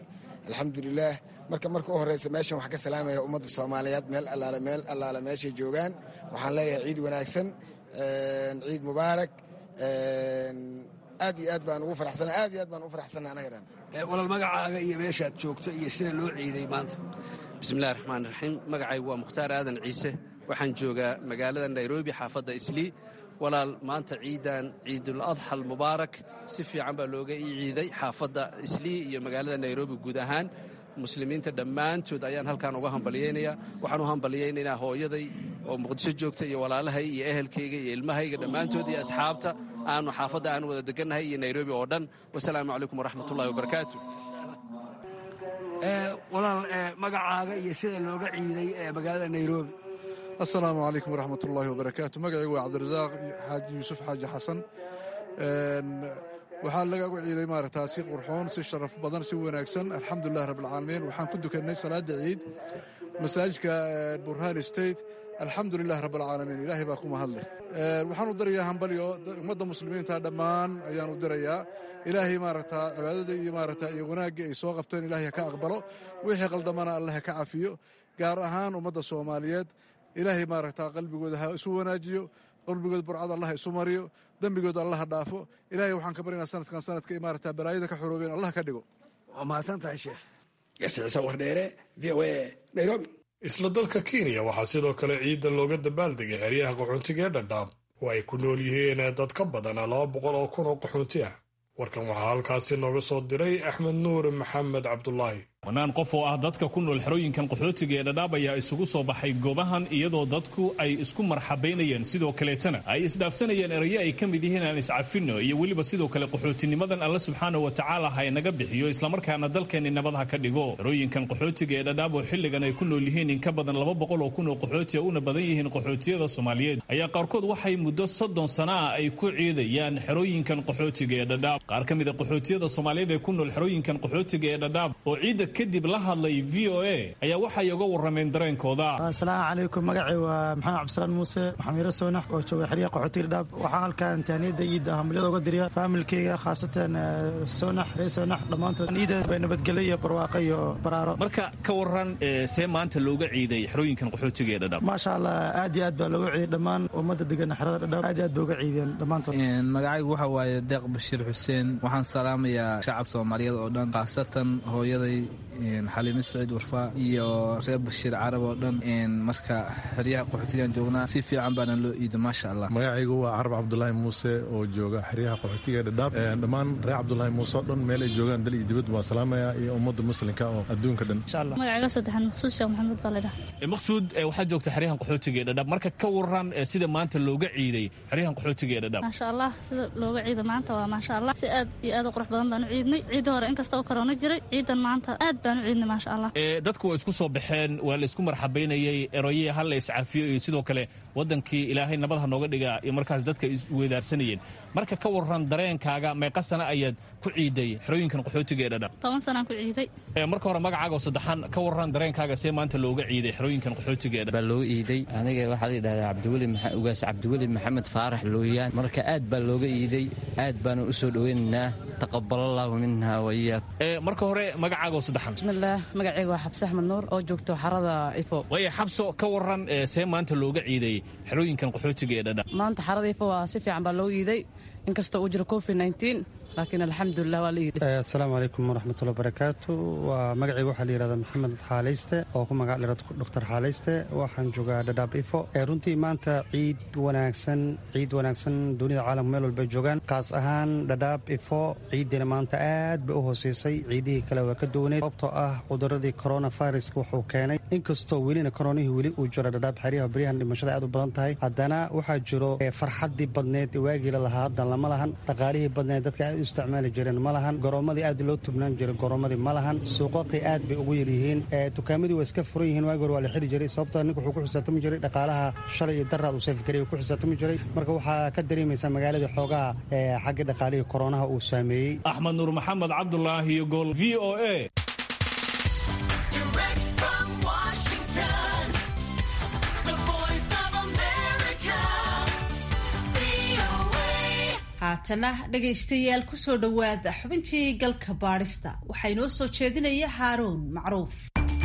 alxamdulilaah. marka marka u horeysa meeshan waxaa ka salaamaya ummadda soomaaliyeed meel allaale meel allaale meeshay joogaan. waxaan leeyahay ciid wanaagsan, ciid mubaarak. aad iyo aad baan ugu faraxsana aad iyo aad baan ugu faraxsana anaga dhan. walal magacaaga iyo meeshaad joogto iyo sida loo ciiday maanta. bismillahi raxmaan raxiim. magacaygu waa mukhtaar aadan ciise, waxaan joogaa magaalada nairobi xaafadda islii. walaal maanta ciidan ciidul adxa almubaarak si fiican baa looga ii ciiday xaafadda islii iyo magaalada nairobi guud ahaan. muslimiinta dhammaantood ayaan halkaan uga hambalyaynayaa. waxaan u hambalyaynaynaa hooyaday oo muqdisho joogta iyo walaalahay iyo ehelkayga iyo ilmahayga dhammaantood iyo asxaabta aanu xaafadda aan wada degannahay iyo nairobi oo dhan. wasalaamu calaykum waraxmatullahi wabarakaatu. walaal magacaaga iyo sida looga ciiday ee magaalada nairobi. assalaamu calaykum waraxmatullaahi wabarakaatu. magacaygu waa cabdirasaaq xaaji yuusuf xaaji xasan. waxaa lagagu ciiday maaragtaa si qurxoon, si sharaf badan, si wanaagsan, alxamdulilah rabbilcaalamiin. waxaan ku dukannay salaada ciid masaajidka burhaan state. alxamdulilah rabbilcaalamiin, ilaahay baa ku mahadleh. waxaan u dirayaa hambalyo ummadda muslimiinta dhammaan ayaan u dirayaa. ilaahay maaragtaa cibaadada iyo maaragtaa iyo wanaaggii ay soo qabteen ilaahay ha ka aqbalo, wixii qaldamana allah ha ka cafiyo. gaar ahaan ummadda soomaaliyeed ilaahay maaragtaa qalbigooda ha isu wanaajiyo, qalbigooda burcada allah isu mariyo, dembigooda allah ha dhaafo. ilaahay waxaan ka baryanaa sanadkan sanadka maaragtaa balaayada ka xoroobeen allah ka dhigo. waa mahadsan tahay sheekh. yasiisa wardheere, v o a nairobi. isla dalka kenya waxaa sidoo kale ciidda looga dabaaldegay xeryaha qaxoontiga ee dhadhaab oo ay ku nool yihiin dad ka badan laba boqol oo kun oo qaxoonti ah. warkan waxaa halkaasi nooga soo diray axmed nuur maxamed cabdulaahi. wanaan qof oo ah dadka ku nool xerooyinkan qaxootiga ee dhadhaab ayaa isugu soo baxay goobahan iyadoo dadku ay isku marxabaynayeen, sidoo kaleetana ay isdhaafsanayeen erayo ay ka mid yihiin aan iscafinno iyo weliba sidoo kale qaxootinimadan alla subxaana wa tacaala ha inaga bixiyo islamarkaana dalkeenni nabad ha ka dhigo. xerooyinkan qaxootiga ee dhadhaab oo xilligan ay ku nool yihiin in ka badan laba boqol oo kun oo qaxooti una badan yihiin qaxootiyada soomaaliyeed ayaa qaarkood waxay muddo soddon sano ah ay ku ciidayaan xerooyinkan qaxootiga ee dhadhaab. qaar ka mid a qaxootiyada soomaaliyeed ee ku nool xerooyinkan qaxootiga ee dhadhaab oo ciidda kadib la hadlay v o a ayaa waxay uga warrameen dareenkooda. asalaamu calaykum. magacay waa maxamed cabdisalaan muuse maxamiro soonax oo jooga xeryaha qaxootiga dhadhaab. waxaa halkaan taaniyada ciidda hambalyada uga diriya faamilkeyga khaasatan soonax ree soonax dhammaantood ciidda bay nabadgelyo iyo barwaaqo iyo baraaro. marka ka waran see maanta looga ciiday xerooyinkan qaxootiga ee dhadhaab. maasha allah aad iyo aad baa looga ciiday dhammaan ummadda degan xerada dhadhaab aad iyo aad bay uga ciideen dhammaantood. magacaygu waxa waaye deeq bashiir xuseen. waxaan salaamayaa shacab soomaaliyeed oo dhan, khaasatan hooyaday xaliime saciid warfaa iyo reer bashiir carab oo dhan. marka xeryaha qaxootigaan joognaa si fiican baana loo iida maasha allah. magacaygu waa carab cabdulaahi muuse oo jooga xeryaha qaxootiga ee dhadhaab. dhammaan reer cabdulaahi muuse oo dhan meel ay joogaan dal iyo dibad waa salaamaya iyo ummadda muslimka oo adduunka dhan. magacayga saddexan maqsuud sheekh maxamed baa ladhaha. maqsuud waxaad joogta xeryahan qaxootiga ee dhadhaab. marka ka waran sida maanta looga ciiday xeryahan qaxootiga ee dhadhaab. maasha allah sida looga ciida maanta waa maasha allah si aad iyo aad u qurux badan baan u ciidnay. ciidda hore inkasta oo karoona jiray, ciidan maanta aad baan u ciidnay maasha allah. dadku waa isku soo baxeen, waa la isku marxabaynayey, eroye hal la iscafiyo iyo sidoo kale wadankii ilaahay nabad ha nooga dhiga iyo markaas dadka isweydaarsanayeen. marka ka waran dareenkaaga, meeqa sana ayaad ku ciiday xerooyinkan qaxootiga ee dhadhaab? toban sanaan ku ciiday. marka hore magacaaga oo saddexan ka waran dareenkaaga see maanta looga ciiday xerooyinkan qaxootiga ee dhadhaab? baa looga ciiday aniga waxaa la yidhahdaa cabdiweli ugaas cabdiweli maxamed faarax looyaan. marka aad baa looga ciiday, aad baanu u soo dhoweynaynaa. taqabalallahu minha waiyaak. marka hore magacaaga oo saddexan. bismillaah magacayga waa xabse axmed nuur oo joogto xarada ifo. waaya xabso ka waran see maanta looga ciiday xerooyinkan qaxootiga ee dhadhaab? maanta xarada ifo waa si fiican baa looga ciiday inkasta uu jiro covid nineteen laakiin alxamdulilah waa la yidhi. asalaamu calaykum waraxmatullahi wabarakaatu. waa magacayga waxaa la yidhahdaa maxamed xaalayste oo ku magac dhira doctor xaalayste. waxaan joogaa dhadhaab ifo. runtii maanta ciid wanaagsan ciid wanaagsan dunida caalamka meel walbay joogaan, kaas ahaan dhadhaab ifo ciiddina maanta aad bay u hooseysay. ciidihii kale waa ka duwaneyd sababtoo ah cuduradii coronaviruska wuxuu keenay. inkastoo welina koronihii weli uu jiro dhadhaab xeryaha baryahan dhimashada aad u badan tahay, haddana waxaa jiro farxaddii badneed waagii la lahaa haddan lama lahan. dhaqaalihii badneed dadka isticmaali jireen ma lahan. goroomadii aad loo tubnaan jiray goroomadii ma lahan. suuqaqii aad bay ugu yar yihiin. dukaamadii waa iska furan yihiin. waagi hore waa la xiri jiray sababta ninka wuxuu ku xisaabtami jiray dhaqaalaha shalay iyo daraad uu seefgaray uu ku xisaabtami jiray. marka waxaa ka dareemaysaa magaaladii xoogaha xagga dhaqaalihii koronaha uu saameeyey. axmed nuur maxamed cabdulaahi iyo gool v o a. haatana dhegaystayaal kusoo dhowaada xubintii galka baadhista waxaa inoo soo jeedinaya haaruun macruuf.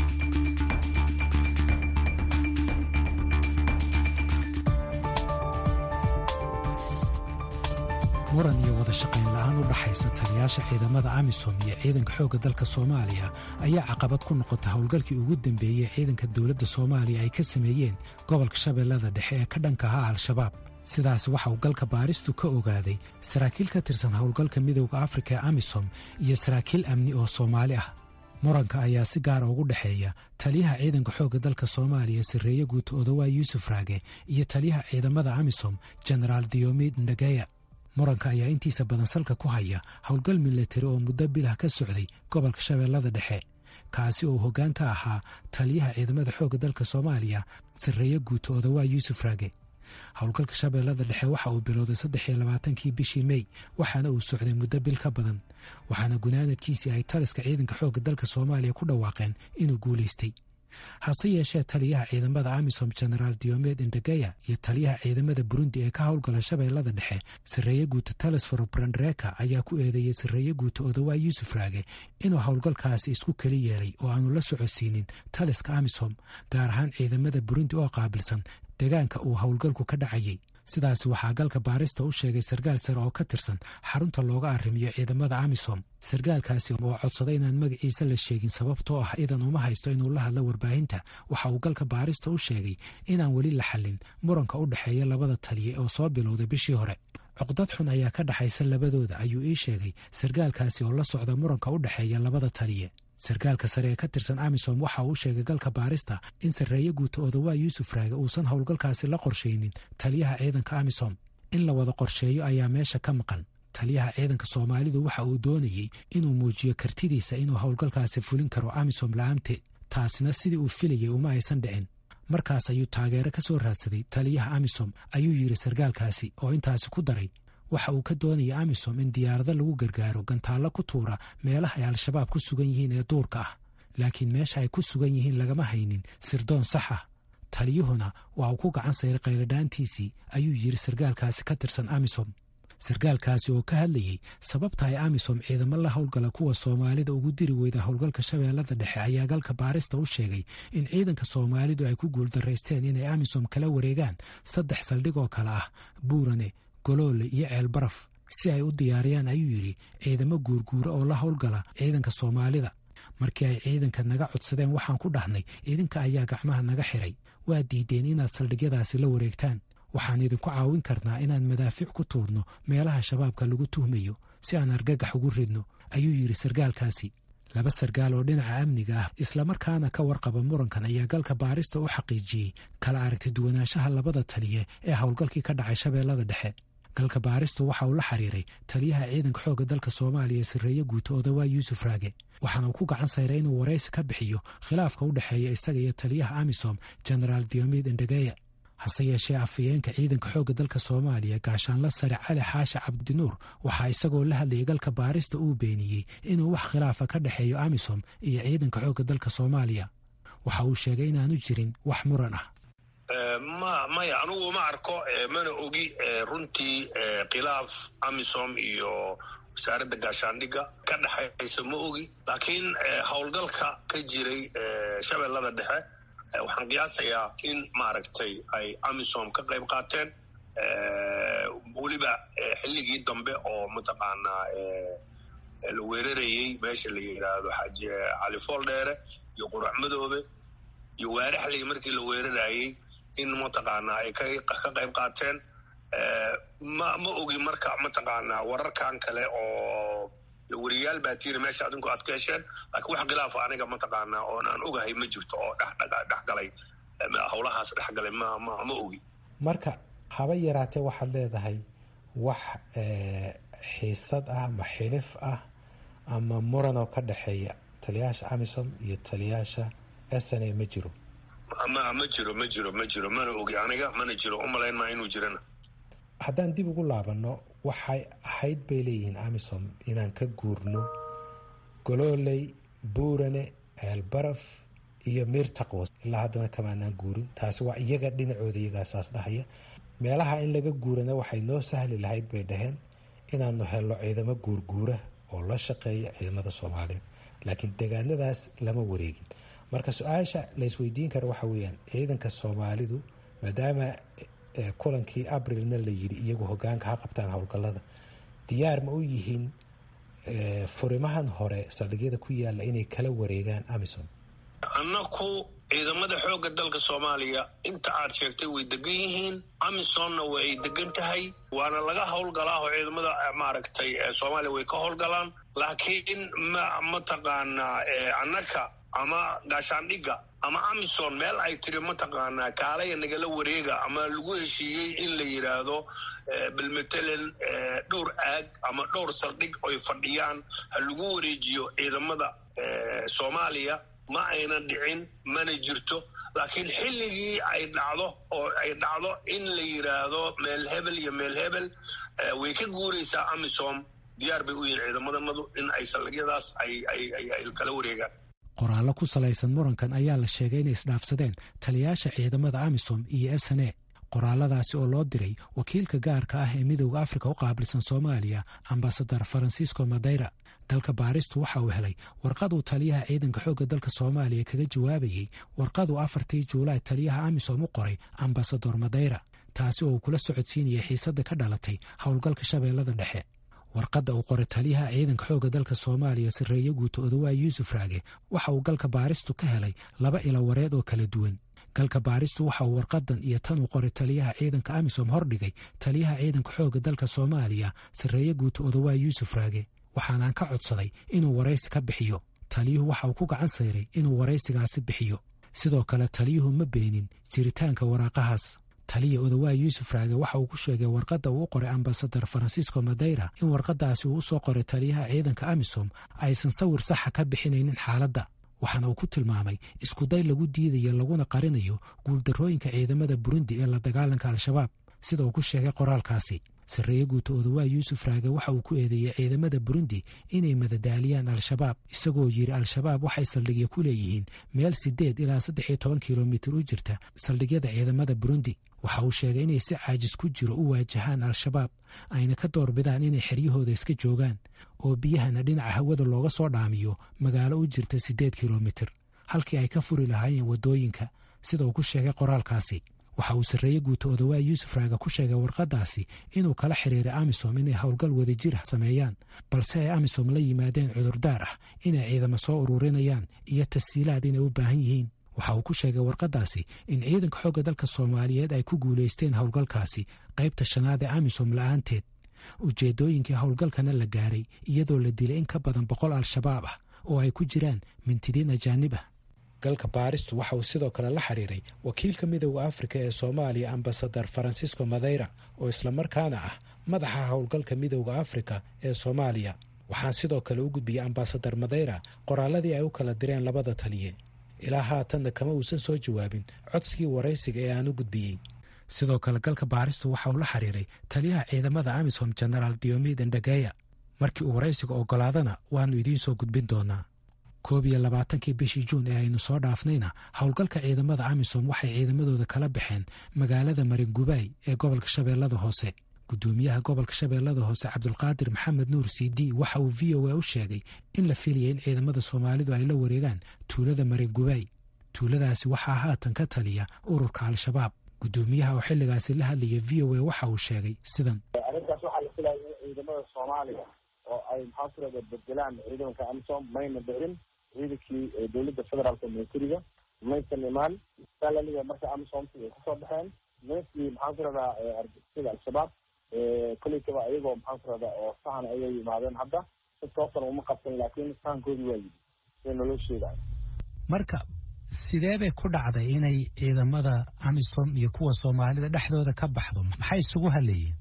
muran iyo wada shaqayn la'aan u dhaxaysa taliyaasha ciidamada amisom iyo ciidanka xoogga dalka soomaaliya ayaa caqabad ku noqotay howlgalkii ugu dambeeyey ciidanka dowladda soomaaliya ay ka sameeyeen gobolka shabeellada dhexe ee ka dhanka ahaa al-shabaab. sidaas waxa uu galka baaristu ka ogaaday saraakiil ka tirsan howlgalka midowda afrika ee amisom iyo saraakiil amni oo soomaali ah. muranka ayaa si gaara ugu dhexeeya taliyaha ciidanka xoogga dalka soomaaliya sarreeye guuta odawaa yuusuf raage iyo taliyaha ciidamada amisom jenaraal diyomid ndageya. muranka ayaa intiisa badan salka ku haya howlgal milatari oo muddo bilah ka socday gobolka shabeellada dhexe, kaasi oo hoggaan ka ahaa taliyaha ciidamada xoogga dalka soomaaliya sarreeye guuta odawaa yuusuf raage. howlgalka shabeellada dhexe waxa uu bilowday saddex iyo labaatankii bishii mey waxaana uu socday muddo bil ka badan, waxaana gunaanadkiisii ay taliska ciidanka xoogga dalka soomaaliya ku dhawaaqeen inuu guulaystay. hase yeeshee taliyaha ciidamada amisom jenaraal diomed ndageya iyo taliyaha ciidamada burundi ee ka howlgala shabeellada dhexe sarreeye guuta talisforo brandreka ayaa ku eedeeyey sarreeye guuta odawaa yuusuf raage inuu howlgalkaasi isku keli yeelay oo aanu la socodsiinin taliska amisom, gaar ahaan ciidamada burundi oo qaabilsan deegaanka uu howlgalku ka dhacayay. sidaas waxaa galka baarista u sheegay sarkaal sare oo ka tirsan xarunta looga arrimiyo ciidamada amisom. sarkaalkaasi oo codsaday inaan magaciisa la sheegin sababtoo ah idan uma haysto inuu la hadlo warbaahinta, waxa uu galka baarista u sheegay inaan weli la xallin muranka u dhexeeya labada taliye oo soo bilowday bishii hore. cuqdad xun ayaa ka dhaxaysa labadooda, ayuu ii sheegay sarkaalkaasi oo la socda muranka u dhexeeya labada taliye. sarkaalka sare ee ka tirsan amisom waxa uu sheegay galka baarista in sarreeye guuta odawaa yuusuf raage uusan howlgalkaasi la qorshaynin taliyaha ciidanka amisom. in la wada qorsheeyo ayaa meesha ka maqan. taliyaha ciidanka soomaalidu waxa uu doonayey inuu muujiyo kartidiisa inuu howlgalkaasi fulin karo amisom la'aanteed, taasina sidii uu filayay uma aysan dhicin. markaas ayuu taageero ka soo raadsaday taliyaha amisom, ayuu yidhi sarkaalkaasi oo intaasi ku daray waxa uu ka doonaya amisom in diyaarado lagu gargaaro gantaallo ku tuura meelaha ay al-shabaab ku sugan yihiin ee duurka ah, laakiin meesha ay ku sugan yihiin lagama haynin sirdoon sax ah. taliyuhuna waa uu ku gacan sayray qayladhaantiisii, ayuu yidhi sarkaalkaasi ka tirsan amisom. sarkaalkaasi oo ka hadlayey sababta ay amisom ciidamo la howlgala kuwa soomaalida ugu diri weyda howlgalka shabeellada dhexe ayaa galka baarista u sheegay in ciidanka soomaalidu ay ku guuldaraysteen inay amisom kala wareegaan saddex saldhig oo kale ah buurane, goloole iyo ceel baraf si ay u diyaariyaan, ayuu yidhi ciidamo guurguura oo la howlgala ciidanka soomaalida. markii ay ciidanka naga codsadeen waxaan ku dhahnay idinka ayaa gacmaha naga xiray, waa diideen inaad saldhigyadaasi la wareegtaan. waxaan idinku caawin karnaa inaan madaafiic ku tuurno meelaha shabaabka lagu tuhmayo si aan argagax ugu ridno, ayuu yidhi sarkaalkaasi. laba sarkaal oo dhinaca amniga ah islamarkaana ka warqaba murankan ayaa galka baarista u xaqiijiyey kala aragti duwanaanshaha labada taliye ee howlgalkii ka dhacay shabeellada dhexe. galka baaristu waxa uu la xiriiray taliyaha ciidanka xoogga dalka soomaaliya sarreeye guuta odawaa yuusuf raage, waxaana uu ku gacan sayray inuu waraysi ka bixiyo khilaafka u dhexeeya isaga iyo taliyaha amisom jenaraal diyomid ndageya. hase yeeshee afhayeenka ciidanka xoogga dalka soomaaliya gaashaanla sare cali xaashi cabdinuur waxaa isagoo la hadlayay galka baarista uu beeniyey inuu wax khilaafa ka dhexeeyo amisom iyo ciidanka xoogga dalka soomaaliya. waxa uu sheegay inaanu jirin wax muran ah. ma maya anugu ma arko mana ogi runtii khilaaf amisom iyo wasaaradda gaashaandhigga ka dhexaysa ma ogi, laakiin howlgalka ka jiray shabeellada dhexe waxaan qiyaasayaa in maaragtay ay amisom ka qayb qaateen weliba xilligii dambe oo mataqaanaa la weerarayey meesha la yidhaahdo xaaji cali fooldheere iyo qurac madoobe iyo waaraxley markii la weerarayey in mataqaanaa ay ka qayb qaateen. ma ma ogi marka mataqaanaa wararkan kale oo wariyaal baa tiiri meesha adinku aad ka hesheen, laakiin wax khilaafa aniga mataqaanaa oon aan ogahay ma jirto oo dhexgalay howlahaas dhexgalay ma ma ogi. marka haba yaraatee waxaad leedahay wax xiisad ah ama xilif ah ama muran oo ka dhexeeya taliyaasha amisom iyo taliyaasha s n a ma jiro? ma ma jiro ma jiro ma jiro mana ogi aniga, mana jiro, umalayn maa inuu jirana. haddaan dib ugu laabanno waxay ahayd bay leeyihiin amisom inaan ka guurno golooley, buurane, ceelbaraf iyo miir taqwo, ilaa haddana kamaanaan guurin. taasi waa iyaga dhinacooda iyagaasaas dhahaya. meelaha in laga guurana waxay noo sahli lahayd bay dhaheen inaanu helno ciidamo guurguura oo la shaqeeya ciidamada soomaaliyeed, laakiin deegaanadaas lama wareegin. marka su-aasha la isweydiin kara waxa weeyaan ciidanka soomaalidu maadaama kulankii abrilna la yidhi iyagu hogaanka ha qabtaan howlgallada, diyaar ma u yihiin furimahan hore saldhigyada ku yaala inay kala wareegaan amisom? annaku ciidamada xoogga dalka soomaaliya inta aad sheegtay way degan yihiin, amisomna way degan tahay, waana laga howlgalaa oo ciidamada maaragtay soomaaliya way ka howlgalaan. laakiin ma mataqaanaa annaka ama gaashaandhigga ama amison meel ay tiri mataqaanaa kaalaya nagala wareega ama lagu heshiiyey in la yidhaahdo bilmatalan dhowr aag ama dhowr saldhig oy fadhiyaan ha lagu wareejiyo ciidamada soomaaliya ma aynan dhicin, mana jirto. laakiin xilligii ay dhacdo oo ay dhacdo in la yidhaahdo meel hebel iyo meel hebel way ka guuraysaa amisom, diyaar bay u yihiin ciidamadannadu in ay saldhigyadaas ay kala wareegaan. qoraallo ku salaysan murankan ayaa la sheegay inay isdhaafsadeen taliyaasha ciidamada amisom iyo s n a qoraalladaasi oo loo diray wakiilka gaarka ah ee midowda afrika u qaabilsan soomaaliya ambasadar faransiisco madeyra. dalka baaristu waxa uu helay warqaduu taliyaha ciidanka xoogga dalka soomaaliya kaga jawaabayey warqaduu afartii juulaay taliyaha amisom u qoray ambasador madeyra, taasi oo uu kula socodsiinayay xiisadda ka dhalatay howlgalka shabeellada dhexe. warqadda uu qoray taliyaha ciidanka xoogga dalka soomaaliya sarreeye guuto odawaay yuusuf raage waxa uu galka baaristu ka helay laba ilo wareed oo kala duwan. galka baaristu waxa uu warqadan iyo tan uu qoray taliyaha ciidanka amisom hordhigay taliyaha ciidanka xoogga dalka soomaaliya sarreeye guuto odawaay yuusuf raage, waxaanaan ka codsaday inuu waraysi ka bixiyo. taliyuhu waxa uu ku gacan sayray inuu waraysigaasi bixiyo. sidoo kale taliyuhu ma beenin jiritaanka waraaqahaas. taliya odawaay yuusuf raage waxa uu ku sheegay warqadda uu u qoray ambasadar faransiisco madeyra in warqadaasi uu u soo qoray taliyaha ciidanka amisom aysan sawir saxa ka bixinaynin xaaladda, waxaana uu ku tilmaamay iskuday lagu diidayo laguna qarinayo guuldarrooyinka ciidamada burundi ee la dagaalanka al-shabaab. sida uu ku sheegay qoraalkaasi, sarreeye guuto odawaay yuusuf raage waxa uu ku eedeeyey ciidamada burundi inay madadaaliyaan al-shabaab, isagoo yidhi al-shabaab waxay saldhigyo ku leeyihiin meel siddeed ilaa saddex iyo toban kilomitir u jirta saldhigyada ciidamada burundi. waxa uu sheegay inay si caajis ku jiro u waajahaan al-shabaab, ayna ka doorbidaan inay xeryahooda iska joogaan oo biyahana dhinaca hawada looga soo dhaamiyo magaalo u jirta siddeed kilomitir halkii ay ka furi lahaayeen waddooyinka, sida uu ku sheegay qoraalkaasi. waxa uu sarreeye guuto odawaay yuusuf raage ku sheegay warqaddaasi inuu kala xiriiray amisom inay howlgal wadajir ah sameeyaan, balse ay amisom la yimaadeen cudurdaar ah inay ciidamo soo ururinayaan iyo tashiilaad inay u baahan yihiin. waxa uu ku sheegay warqaddaasi in ciidanka xoogga dalka soomaaliyeed ay ku guulaysteen howlgalkaasi qaybta shanaad ee amisom la'aanteed. ujeeddooyinkii howlgalkana la gaaray iyadoo la dilay in ka badan boqol al-shabaab ah oo ay ku jiraan mintidiin ajaanib ah. galka baaristu waxa uu sidoo kale la xiriiray wakiilka midowda afrika ee soomaaliya ambasadar faransiisco madeyra oo islamarkaana ah madaxa howlgalka midowda afrika ee soomaaliya. waxaan sidoo kale u gudbiyey ambasadar madeyra qoraalladii ay u kala direen labada taliye. ilaa haatanna kama uusan soo jawaabin codsigii waraysiga ee aan u gudbiyey. sidoo kale galka baaristu waxa uu la xiriiray taliyaha ciidamada amisom genaraal diomid ndageya. markii uu waraysiga oggolaadana waannu idiin soo gudbin doonaa. koob iyo labaatankii bishii juun ee aynu soo dhaafnayna howlgalka ciidamada amisom waxay ciidamadooda kala baxeen magaalada maringubaay ee gobolka shabeellada hoose. gudoomiyaha gobolka shabeellada hoose cabdulqaadir maxamed nuur cd waxa uu v o a u sheegay in la filayay in ciidamada soomaalidu ay la wareegaan tuulada maringubaay. tuuladaasi waxaa haatan ka taliya ururka al-shabaab. gudoomiyaha oo xilligaasi la hadlaya v o a waxa uu sheegay sidan: arrintaas waxaa la filayay in ciidamada soomaaliya oo ay maxaasurada bedelaan ciidanka amisom mayna dhicin. ciidankii dowladda federaalka militariga maysan imaan salaliga marka amisomti ay kasoo baxeen meeskii maxaasurada argagixisada al-shabaab kolleytaba iyagoo maxaasurada oo sahan ayay yimaadeen. hadda si toosan uma qabsan, laakiin sahankoodii waa yidi say naloo sheegayo. marka sidee bay ku dhacday inay ciidamada amisom iyo kuwa soomaalida dhexdooda ka baxdo? maxay isugu haleeyeen?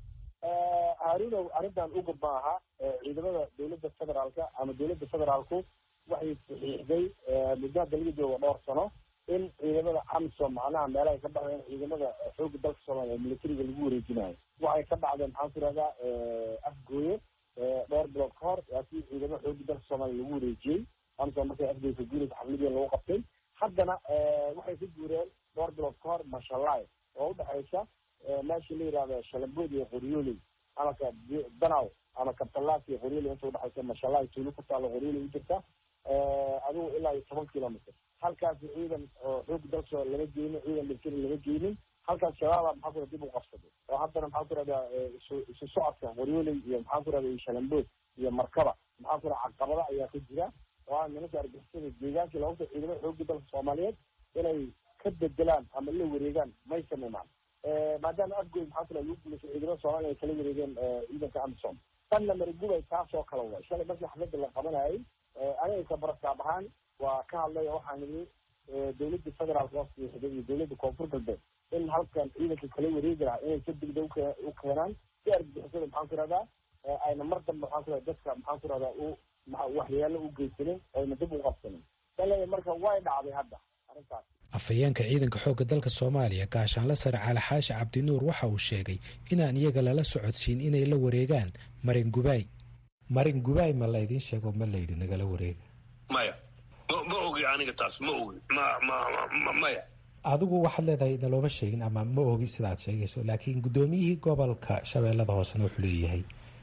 harunow arrintan uga maaha ciidamada dowladda federaalka ama dowladda federaalku waxay saxiixday muddo hadda laga joogo dhowr sano in ciidamada amisom macnaha meelahay ka baxdeen ciidamada xoogga dalka soomaaliya ee militariga lagu wareejinayo. waxay ka dhacdeen maxaan ku irahdaa afgooye dhowr bilood ka hor laakiin ciidamada xoogga dalka soomaaliya lagu wareejiyey. amisom markay afgooye ka guuraysa xafladii lagu qabtay. haddana waxay ka guureen dhowr bilood ka hor mashalaay oo udhexaysa meesha la yihahdo shalambood iyo qoryooley amalka danaw ama kabtalaas iyo qoryooley inta udhexaysa mashallah tuulo ku taalo qoryooley u jirta adigu ilaa iyo toban kilomitr halkaasi ciidan oo xoog dalka laga geynin ciidan military laga geynin halkaas shabaaba maxaa ku dib u qabsaday oo haddana maxaa ku rahdaa isu socodka qoryooley iyo maxaa ku rahdaa shalambood iyo markaba maxaa ku rahdaa caqabada ayaa ka jira oo aan nimanka argixisada deegaankii looga ciidamada xoogga dalka soomaaliyeed inay ka bedelaan ama la wareegaan may sameynaan maadaama afgoy maxaa ku rahdaa lagu guuleysay ciidamada soomaaliya ay kala wareegeen ciidanka amisom tanna marigubay taasoo kale way shalay markii xafladda la qabanayay aniga kabaraskaab ahaan waa ka hadlaya waxaan yidhi dawladda federaalka hoosgeesada iyo dawladda koonfur galbeed in halkan ciidanka kala wareegi lahaa inay si degdeg u keenaan si argixisada maxaan ku rahdaa ayna mar dambe maxaan ku rahdaa dadka maxaan ku rahdaa u waxyaalo u geysanin ayna dib u qabsanin shalay marka way dhacday hadda arrintaas. afhayeenka ciidanka xoogga dalka soomaaliya gaashaanla sare cali xaashi cabdinuur waxa uu sheegay inaan iyaga lala socodsiin inay la wareegaan marin gubaay marin gubaay ma laydin sheego ma layidhi nagala wareega maya ma ogi aniga taas ma ogi ma ma maya adigu waxaad leedahay nalooma sheegin ama ma ogi sidaad sheegayso laakiin guddoomiyihii gobolka shabeellada hoosena wuxuu leeyahay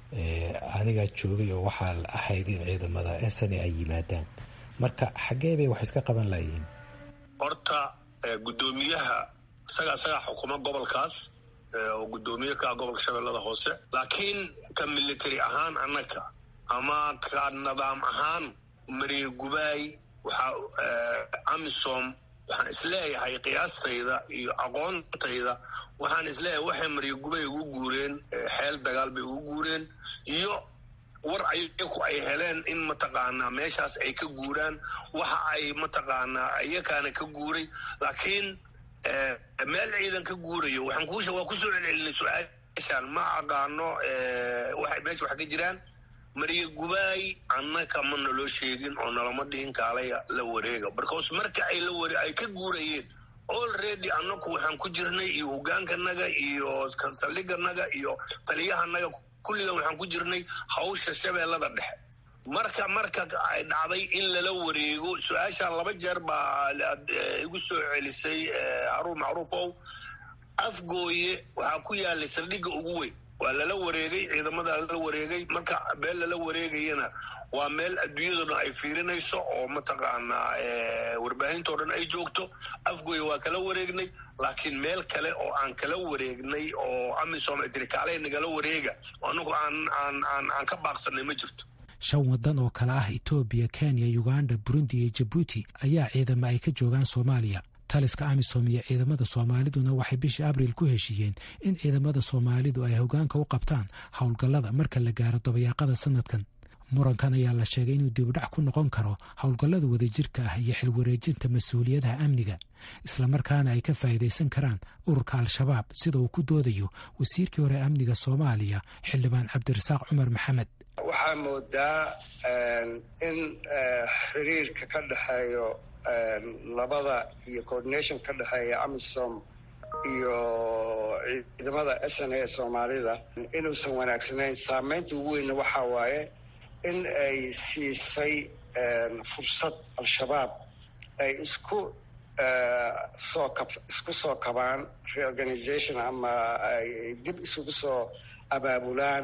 anigaa joogay oo waxaa ahayd in ciidamada esane ay yimaadaan marka xaggee bay wax iska qaban layihiin horta guddoomiyaha isaga isagaa xukuma gobolkaas oo guddoomiye ka gobolka shabeellada hoose laakiin ka military ahaan annaka ama ka nidaam ahaan mariye gubaay waxaa amisom waxaan isleeyahay qiyaastayda iyo aqoontayda waxaan isleeyahay waxay mariye gubay ugu guureen xeel dagaal bay ugu guureen iyo war ayaku ay heleen in mataqaanaa meeshaas ay ka guuraan waxa ay mataqaanaa iyakaana ka guuray laakiin meel ciidan ka guurayo waxaan kuusha waa kusoo celcelinay su-aashaan ma aqaano waxay meesha wax ka jiraan mariye gubaay annaka ma naloo sheegin oo nalama dhihin kaalaya la wareega because marka ay la ware ay ka guurayeen already annaku waxaan ku jirnay iyo hogaankanaga iyo saldhiganaga iyo taliyahanaga kulligan waxaan ku jirnay hawsha shabeellada dhexe marka marka ay dhacday in lala wareego su-aashaan laba jeer baa igu soo celisay haruun macruufow afgooye waxaa ku yaalay saldhigga ugu weyn waa lala wareegay ciidamada lala wareegay marka meel lala wareegayana waa meel adduunyado dhan ay fiirinayso oo mataqaanaa warbaahintoo dhan ay joogto afgooye waa kala wareegnay laakiin meel kale oo aan kala wareegnay oo amisom ay tiri kaalay nagala wareega anagu aan aan aan aan ka baaqsanay ma jirto shan waddan oo kale ah etoobiya kenya uganda burundi iyo jabuuti ayaa ciidamo ay ka joogaan soomaaliya taliska amisom iyo ciidamada soomaaliduna waxay bishii abriil ku heshiiyeen in ciidamada soomaalidu ay hogaanka u qabtaan howlgallada marka la gaaro dabayaaqada sanadkan murankan ayaa la sheegay inuu dibudhac ku noqon karo howlgallada wadajirka ah iyo xilwareejinta mas-uuliyadaha amniga islamarkaana ay ka faa'iidaysan karaan ururka al-shabaab sida uu ku doodayo wasiirkii hore amniga soomaaliya xildhibaan cabdirasaaq cumar maxamed waxaa moodaa in xiriirka ka dhexeeyo labada iyo coordination ka dhexeeya amisom iyo ciidamada s n a ee soomaalida inuusan wanaagsanayn saameynta ugu weyna waxaa waaye in ay siisay fursad al-shabaab ay isku soo kab isku soo kabaan reorganization ama ay dib isugu soo abaabulaan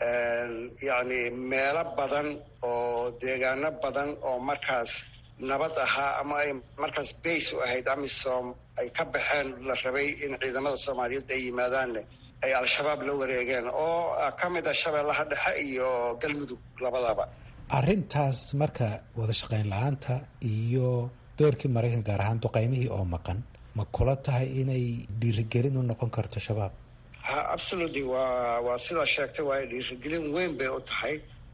yacni meelo badan oo deegaano badan oo markaas nabad ahaa ama ay markaas base u ahayd amisom ay ka baxeen la rabay in ciidamada soomaaliyeed ay yimaadaanne ay al-shabaab la wareegeen oo ka mid ah shabeellaha dhexe iyo galmudug labadaba arrintaas marka wada shaqayn la-aanta iyo doorkii maraykanka gaar ahaan duqaymihii oo maqan ma kula tahay inay dhiirigelin u noqon karto shabaab ha absolutely waa waa sidaa sheegtay waa dhiirigelin weyn bay u tahay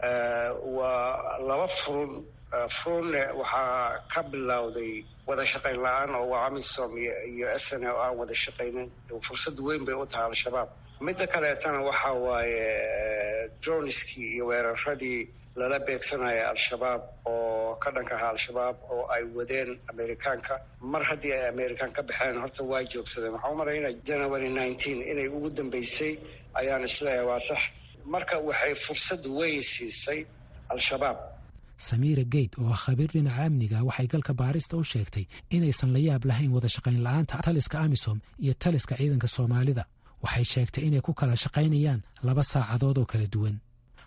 waa laba furun furunne waxaa ka bilowday wada shaqayn la-aan oo waa amisom iyo s n a oo aan wada shaqaynin fursad weyn bay u tahay al-shabaab midda kaleetana waxaa waaye droniskii iyo weeraradii lala beegsanaya al-shabaab oo ka dhanka ahaa al-shabaab oo ay wadeen amerikaanka mar haddii ay amerikaan ka baxeen horta waa joogsadeen waxaa u malaynaya january nineteen inay ugu dambeysay ayaan isleeyahay waa sax marka waxay fursad weyn siisay al-shabaab samiira geyd oo khabiir dhinaca amniga waxay galka baarista u sheegtay inaysan la yaab lahayn wada shaqayn la-aanta taliska amisom iyo taliska ciidanka soomaalida waxay sheegtay inay ku kala shaqaynayaan laba saacadood oo kala duwan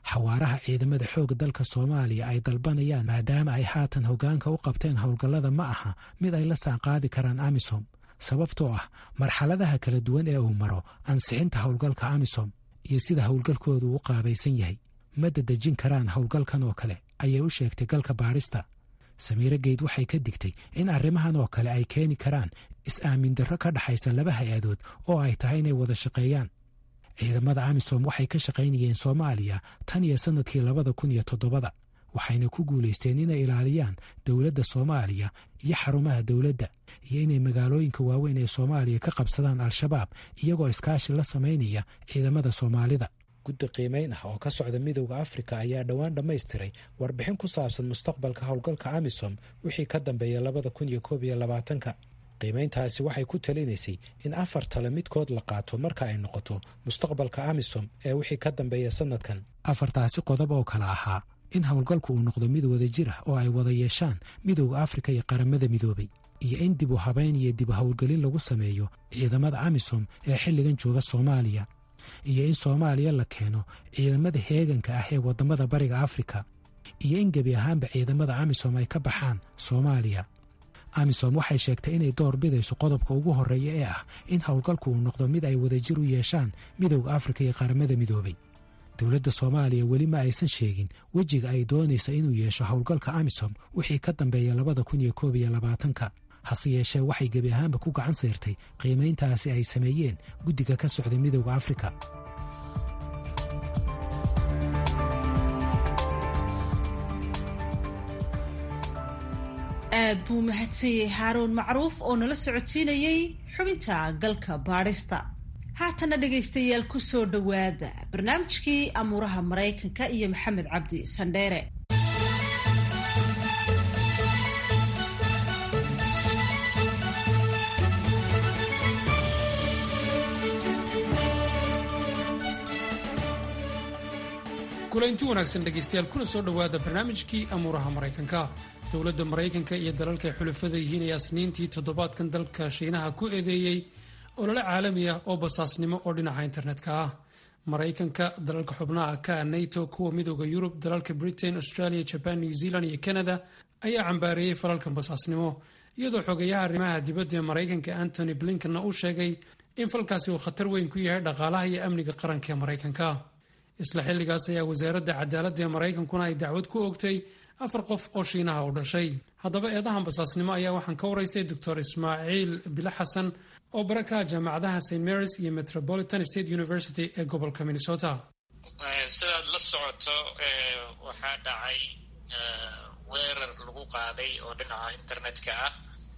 xawaaraha ciidamada xoogga dalka soomaaliya ay dalbanayaan maadaama ay haatan hoggaanka u qabteen howlgallada ma aha mid ay la saanqaadi karaan amisom sababtoo ah marxaladaha kala duwan ee uu maro ansixinta howlgalka amisom iyo sida howlgalkoodu u qaabaysan yahay ma dadejin karaan howlgalkan oo kale ayay u sheegtay galka baadhista samiire geyd waxay ka digtay in arrimahan oo kale ay keeni karaan is-aamin darro ka dhaxaysa laba hay-adood oo ay tahay inay wada shaqeeyaan ciidamada amisom waxay ka shaqaynayeen soomaaliya tan iyo sannadkii labada kun iyo toddobada waxayna ku guulaysteen inay ilaaliyaan dowladda soomaaliya iyo xarumaha dowladda iyo inay magaalooyinka waaweyn ee soomaaliya ka qabsadaan al-shabaab iyagoo iskaashi la samaynaya ciidamada soomaalida guddi qiimayn ah oo ka socda midowda afrika ayaa dhowaan dhammaystiray warbixin ku saabsan mustaqbalka howlgalka amisom wixii ka dambeeya labada kun iyo koob iyo labaatanka qiimayntaasi waxay ku talinaysay in afar tale midkood la qaato marka ay noqoto mustaqbalka amisom ee wixii ka dambeeya sannadkan afartaasi qodob oo kale ahaa in howlgalku uu noqdo mid wada jir ah oo ay wada yeeshaan midowda afrika iyo qaramada midoobay iyo in dib u habayn iyo dib u howlgelin lagu sameeyo ciidamada amisom ee xilligan jooga soomaaliya iyo in soomaaliya la keeno ciidamada heeganka ah ee waddamada bariga afrika iyo in gebi ahaanba ciidamada amisom ay ka baxaan soomaaliya amisom waxay sheegtay inay door bidayso qodobka ugu horreeya ee ah in howlgalku uu noqdo mid ay wadajir u yeeshaan midowda afrika iyo qaramada midoobay dowladda soomaaliya weli ma aysan sheegin wejiga ay doonaysa inuu yeesho howlgalka amisom wixii ka dambeeya labada kun iyo koob iyo labaatanka hase yeeshee waxay gebi ahaanba ku gacan sayrtay qiimayntaasi ay sameeyeen guddiga ka socda midowda afrika aad buu mahadsanyay haaruun macruuf oo nala socodsiinayey xubinta galka baadhista haatana dhegaystayaal ku soo dhowaada barnaamijkii amuuraha maraykanka iyo maxamed cabdi sandheere kulanti wanaagsan dhegaystayaal kuna soo dhowaada barnaamijkii amuuraha maraykanka dowladda maraykanka iyo dalalka ay xulafada yihiin ayaa isniintii toddobaadkan dalka shiinaha ku eedeeyey olole caalami ah oo basaasnimo oo dhinaca internetka ah maraykanka dalalka xubnaha ka nato kuwa midooda yurub dalalka britain australia jaban new zealand iyo canada ayaa cambaareeyey falalkan basaasnimo iyadoo xogeyaha arrimaha dibadda ee maraykanka antony blinkenna uu sheegay in falkaasi uu khatar weyn ku yahay dhaqaalaha iyo amniga qaranka ee maraykanka isla xilligaas ayaa wasaaradda cadaaladda ee maraykankuna ay dacwad ku ogtay afar qof oo shiinaha u dhashay haddaba eedahan basaasnimo ayaa waxaan ka waraystay doctor ismaaciil bilo xasan oo barakaha jaamacadaha st marys iyo metropolitan state university ee gobolka minnesota sidaad la socoto waxaa dhacay weerar lagu qaaday oo dhinaca internetka ah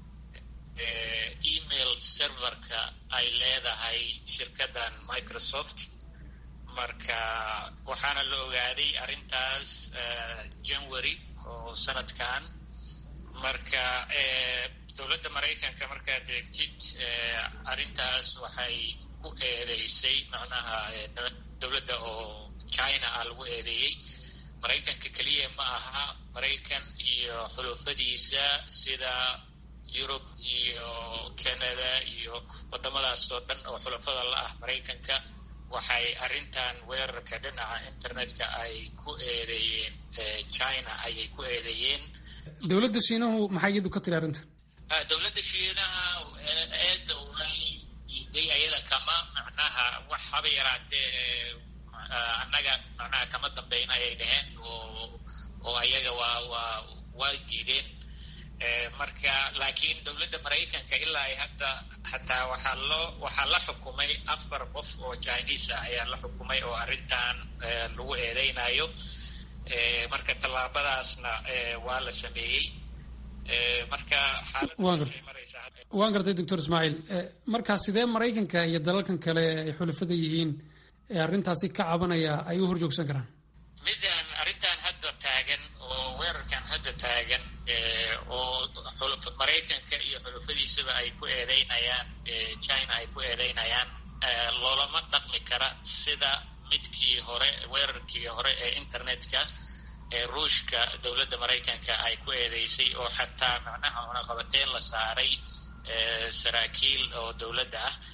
email serverka ay leedahay shirkaddan microsoft marka waxaana la ogaaday arrintaas january oo sanadkan marka dowladda maraykanka markaad eegtid arrintaas waxay ku eedeysay macnaha dowladda oo china ah lagu eedeeyey maraykanka keliya ma aha maraykan iyo xulufadiisa sida yurub iyo canada iyo waddamadaas oo dhan oo xulafada la ah maraykanka waxay arrintan weerarka dhinaca internetka ay ku eedeeyeen china ayay ku eedeeyeen dowladda shiinahu maxay iyadu ka tiri arrinta dowladda shiinaha eedda unay diiday ayada kama macnaha wax haba yaraatee annaga macnaha kama dambayna ayay dhaheen oo oo ayaga waa waa waa diideen marka laakiin dowladda maraykanka ilaa ay hadda hataa waxaa loo waxaa la xukumay afar qof oo chinese ah ayaa la xukumay oo arrintan lagu eedeynayo marka tallaabadaasna waa la sameeyey marka waan gartay doctor ismaaciil markaa sidee maraykanka iyo dalalkan kale ay xulafada yihiin ee arrintaasi ka cabanaya ay u horjoogsan karaan midaan arrintan hadda taagan oo weerarkan hadda taagan oo maraykanka iyo xulufadiisaba ay ku eedeynayaan china ay ku eedeynayaan loolama dhaqmi kara sida midkii hore weerarkii hore ee internetka ee ruushka dowladda maraykanka ay ku eedeysay oo xataa macnaha cunaqabateyn la saaray saraakiil oo dowladda ah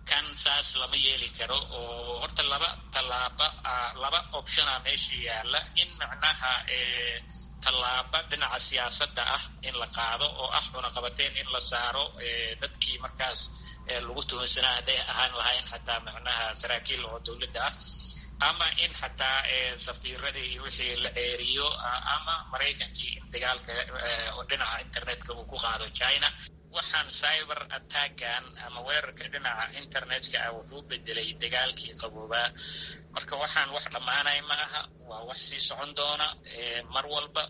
kan saas lama yeeli karo oo horta laba tallaaba laba optiona meesha yaalla in macnaha tallaaba dhinaca siyaasadda ah in la qaado oo ah cunaqabateen in la saaro dadkii markaas lagu tuhunsanaa hadday ahaan lahayn xataa macnaha saraakiil oo dowladda ah ama in xataa safiiradii iyo wixii la ceeriyo ama maraykankii in dagaalka oo dhinaca internetka uu ku qaado china. waxaan cyber attackan ama weerarka dhinaca internetka ah wuxuu bedelay dagaalkii qaboobaa marka waxaan wax dhammaanay ma aha waa wax sii socon doona mar walba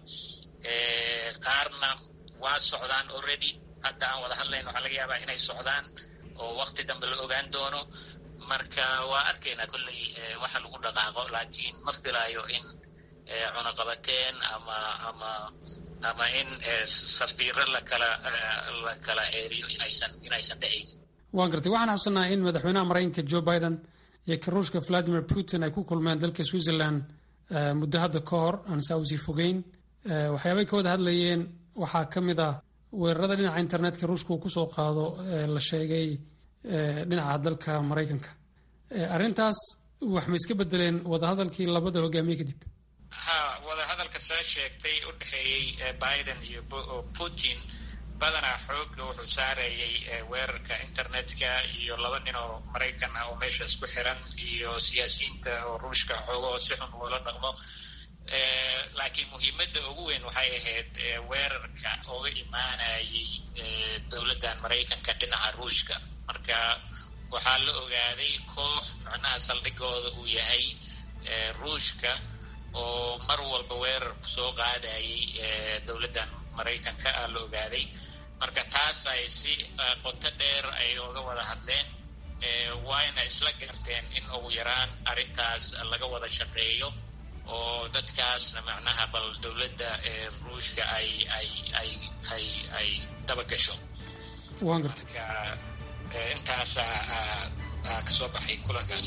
qaarna waa socdaan already hadda aan wada hadlayno waxaa laga yaabaa inay socdaan oo waqti dambe la ogaan doono marka waa arkaynaa kolley waxa lagu dhaqaaqo laakiin ma filaayo in cunaqabateen ama ama ama in safiiro lakala la kala eeriyo inaysan inaysan dhacayn. waan gartay waxaan xasuusanaa in madaxweynaha maraykanka joe biden iyo ka ruushka vladimir putin ay ku kulmeen dalka switzerland muddo hadda ka hor aan saa usii fogeyn waxyaabay ka wada hadlayeen waxaa ka mid ah weerarada dhinaca internetka ruushka uu kusoo qaado la sheegay dhinaca dalka maraykanka arrintaas wax ma iska bedeleen wadahadalkii labada hogaamiye kadib? ha wadahadalka saa sheegtay u dhexeeyey biden iyo putin badanaa xoogga wuxuu saarayay weerarka internetka iyo laba nin oo maraykan ah oo meeshaas ku xiran iyo siyaasiyiinta oo ruushka xoogoo si xun ula dhaqmo laakiin muhiimadda ugu weyn waxay ahayd weerarka ooga imaanayay dowladdan maraykanka dhinaca ruushka marka waxaa la ogaaday koox macnaha saldhigooda uu yahay ruushka oo mar walba weerar soo qaadayay dowladdan maraykanka ah la ogaaday marka taas ay si qoto dheer ay uga wada hadleen wayna isla garteen in ugu yaraan arrintaas laga wada shaqeeyo oo dadkaasna macnaha bal dowladda ruushka ay ay ay ay ay daba gasho. waan gartay intaasa ka soo baxay kulankaas.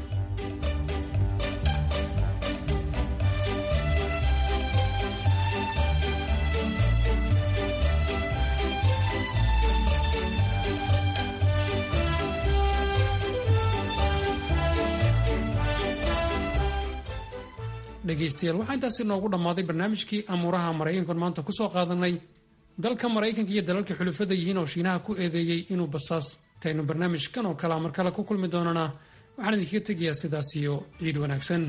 dhegaystayaal waxaa intaasi noogu dhammaaday barnaamijkii amuuraha maraykankan maanta ku soo qaadanay dalka maraykanka iyo dalalka xulafada yihiin oo shiinaha ku eedeeyey inuu basaas taynu barnaamijkan oo kalea mar kale ku kulmi doonana waxaan idinkaga tegayaa sidaas iyo ciid wanaagsan.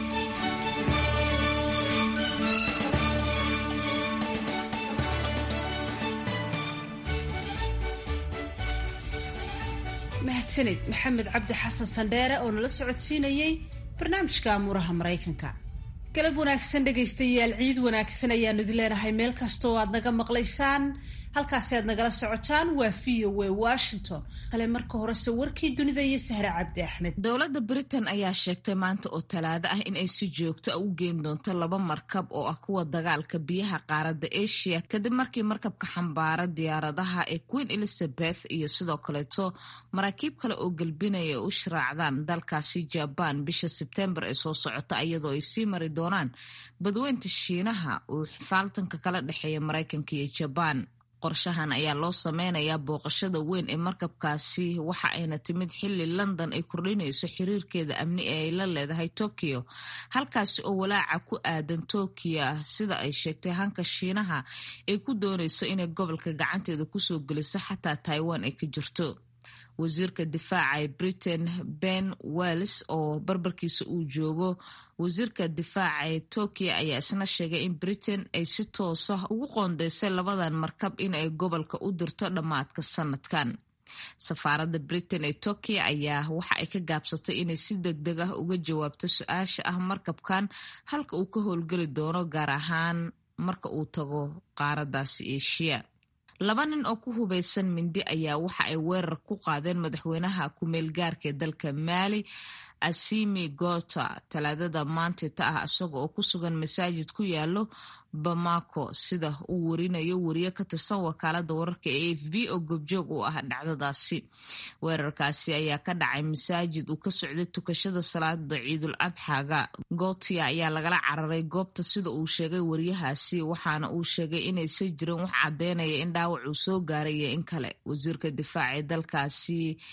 mahadsanid maxamed cabdi xasan sandheere oo nala socodsiinayey barnaamijka amuuraha maraykanka. galab wanaagsan dhegaystayaal, ciid wanaagsan ayaanu idin leenahay meel kasta oo aad naga maqlaysaan. halkaasi aad nagala socotaan waa v o a Washington. kale marka horese warkii dunida iyo Sahra Cabdi Axmed. dowladda Britain ayaa sheegtay maanta oo Talaado ah in ay si joogto ah u geyn doonto laba markab oo ah kuwa dagaalka biyaha qaaradda Asia kadib markii markabka xambaara diyaaradaha ee Queen Elizabeth iyo sidoo kaleeto maraakiib kale oo galbinaya u sharaacdaan dalkaasi Japan bisha September ee soo socota iyadoo ay sii mari doonaan badweynta Shiinaha oo xifaaltanka kala dhexeeya Maraykanka iyo Japan. qorshahan ayaa loo sameynayaa booqashada weyn ee markabkaasi waxa ayna timid xilli London ay kordhinayso xiriirkeeda amni ee ay la leedahay Tokyo halkaasi oo walaaca ku aadan Tokyo sida ay sheegtay hanka Shiinaha ay ku doonayso inay gobolka gacanteeda kusoo geliso xataa Taiwan ay ka jirto. wasiirka difaaca ee Britain Ben Wallace oo barbarkiisa uu joogo wasiirka difaaca ee Tokyo ayaa isna sheegay in Britain ay si toos ah ugu qoondeysay labadan markab in ay gobolka u dirto dhammaadka sanadkan. safaaradda Britain ee Tokyo ayaa waxa ay ka gaabsatay inay si degdeg ah uga jawaabto su-aasha ah markabkan halka uu ka howlgeli doono gaar ahaan marka uu tago qaaradaasi Asia. laba nin oo ku hubeysan mindi ayaa waxa ay weerar ku qaadeen madaxweynaha ku-meel gaarka ee dalka Mali Assimi Goïta Talaadada maanta ah isaga oo ku sugan masaajid ku yaalo Bamako sida uu warinayo wariye ka tirsan wakaalada wararka ee A F P oo goobjoog u ah dhacdadaasi. weerarkaasi ayaa ka dhacay masaajid uu ka socday tukashada salaada Ciidul Adxaaga. Goïta ayaa lagala cararay goobta sida uu sheegay wariyahaasi waxaana uu sheegay inaysan jirin wax cadeynaya in dhaawac uu soo gaaray iyo in kale. wasiirka difaaca ee dalkaasi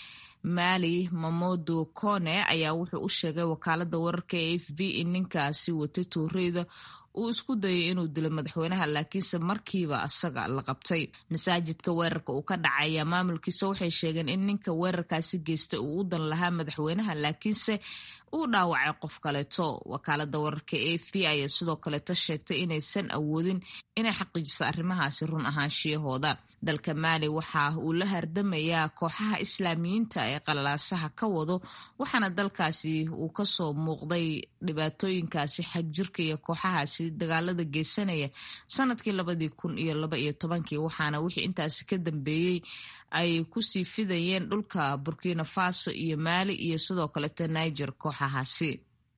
Mali Mamodo Kone ayaa wuxuu u sheegay wakaalada wararka A F P in ninkaasi watay tuureyda uu isku dayay inuu dilo madaxweynaha laakiinse markiiba asaga la qabtay. Masaajidka weerarka uu ka dhacay maamulkiisa waxay sheegeen in ninka weerarkaasi geystay uu u dan lahaa madaxweynaha laakiinse uu dhaawacay qof kaleeto. Wakaalada wararka A F P ayaa sidoo kaleeto sheegtay inaysan awoodin inay xaqiijiso arrimahaasi run ahaanshiyahooda. dalka Mali waxa uu la hardamayaa kooxaha islaamiyiinta ee qalalaasaha ka wado waxaana dalkaasi uu ka soo muuqday dhibaatooyinkaasi xag jirka iyo kooxahaasi dagaalada geysanaya sanadkii labadii kun iyo laba iyo tobankii waxaana wixii intaasi ka dambeeyay ay ku sii fidayeen dhulka Burkina Faso iyo Mali iyo sidoo kale Niger kooxahaasi.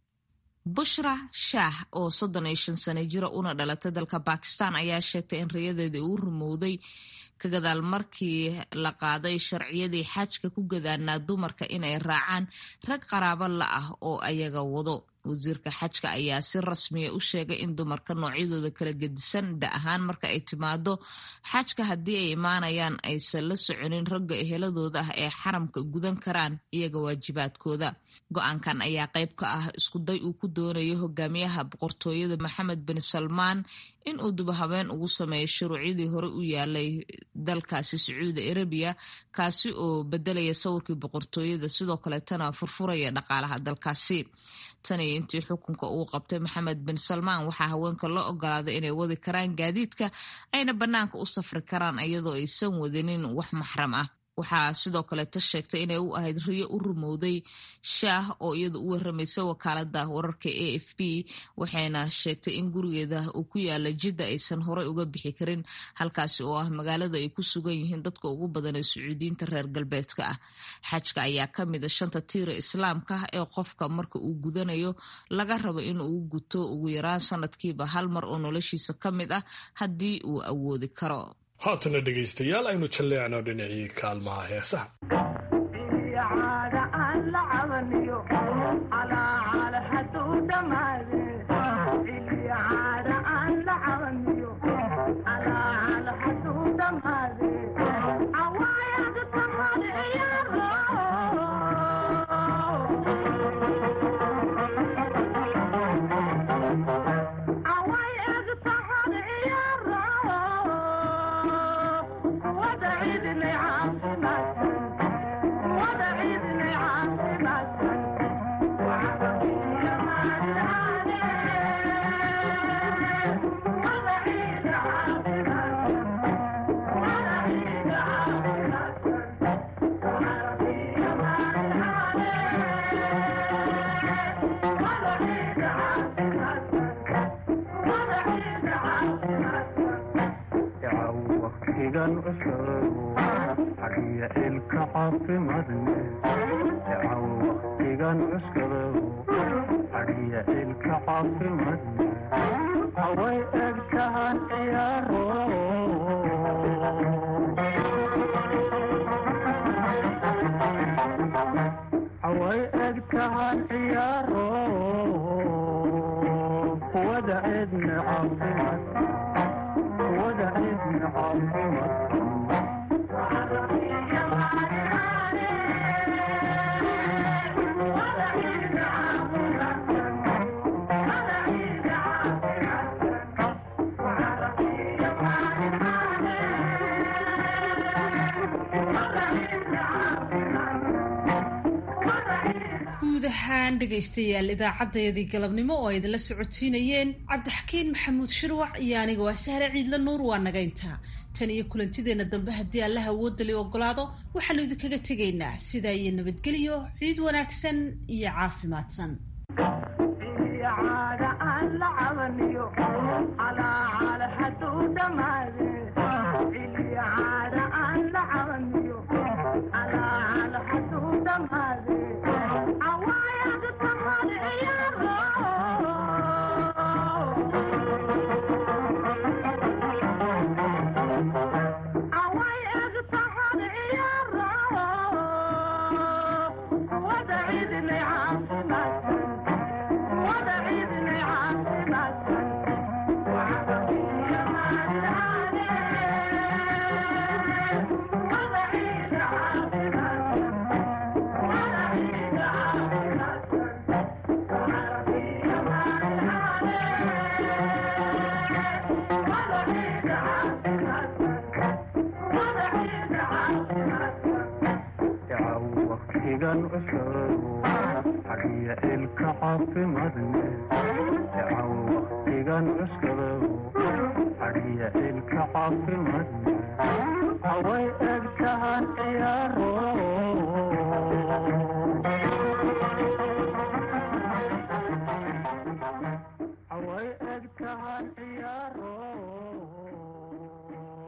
Bushra Shah oo soddon iyo shan sano jira una dhalatay dalka Pakistan ayaa sheegtay in riyadeedii uu rumowday ka gadaal markii la qaaday sharciyadii xajka ku gadaanaa dumarka inay raacaan rag qaraabo la ah oo ayaga wado. wasiirka xajka ayaa si rasmiya u sheegay in dumarka noocyadooda kala gedisan da ahaan marka ay timaado xajka haddii ay imaanayaan aysan la soconin ragga eheladooda ah ee xaramka gudan karaan iyaga waajibaadkooda. go-aankan ayaa qayb ka ah isku day uu ku doonayo hogaamiyaha boqortooyada Maxamed bin Salmaan in uu dubahabeen ugu sameeyo shuruuciyadii hore u yaalay dalkaasi Sacuudi Arabiya kaasi oo bedelaya sawirkii boqortooyada sidoo kale tana furfuraya dhaqaalaha dalkaasi. tani intii xukunka uu qabtay Maxamed bin Salmaan waxaa haweenka loo ogolaaday inay wadi karaan gaadiidka ayna banaanka u safri karaan iyadoo aysan wadinin wax maxram ah. waxaa sidoo kale ta sheegtay inay u ahayd riyo u rumowday Shah oo iyadu u waramaysay wakaalada wararka A F P waxayna sheegtay in gurigeeda uu ku yaala Jidda aysan horey uga bixi karin halkaasi oo ah magaalada ay ku sugan yihiin dadka ugu badan ee Sacuudiyiinta reer galbeedka ah. xajka ayaa ka mid ah shanta tiir islaamka ee qofka marka uu gudanayo laga rabo in uu guto ugu yaraan sanadkiiba hal mar oo noloshiisa ka mid ah haddii uu awoodi karo. haatana dhegaystayaal aynu jalleecno dhinacii kaalmaha heesaha. dhegaystayaal idaacadeedii galabnimo oo ay idinla socodsiinayeen cabdixakiin maxamuud shirwac iyo aniga waa Sahre Ciidla Nuur waa nagaynta tan iyo kulantideena dambe haddii Allaha awoodda leh ogolaado waxaanu idinkaga tegaynaa sidaa iyo nabadgelyo ciid wanaagsan iyo caafimaadsan. عاصمة waqtigan cusub xagiya ilka caafimadne caw waqtigan cusub xagiya ilka caafimadne haway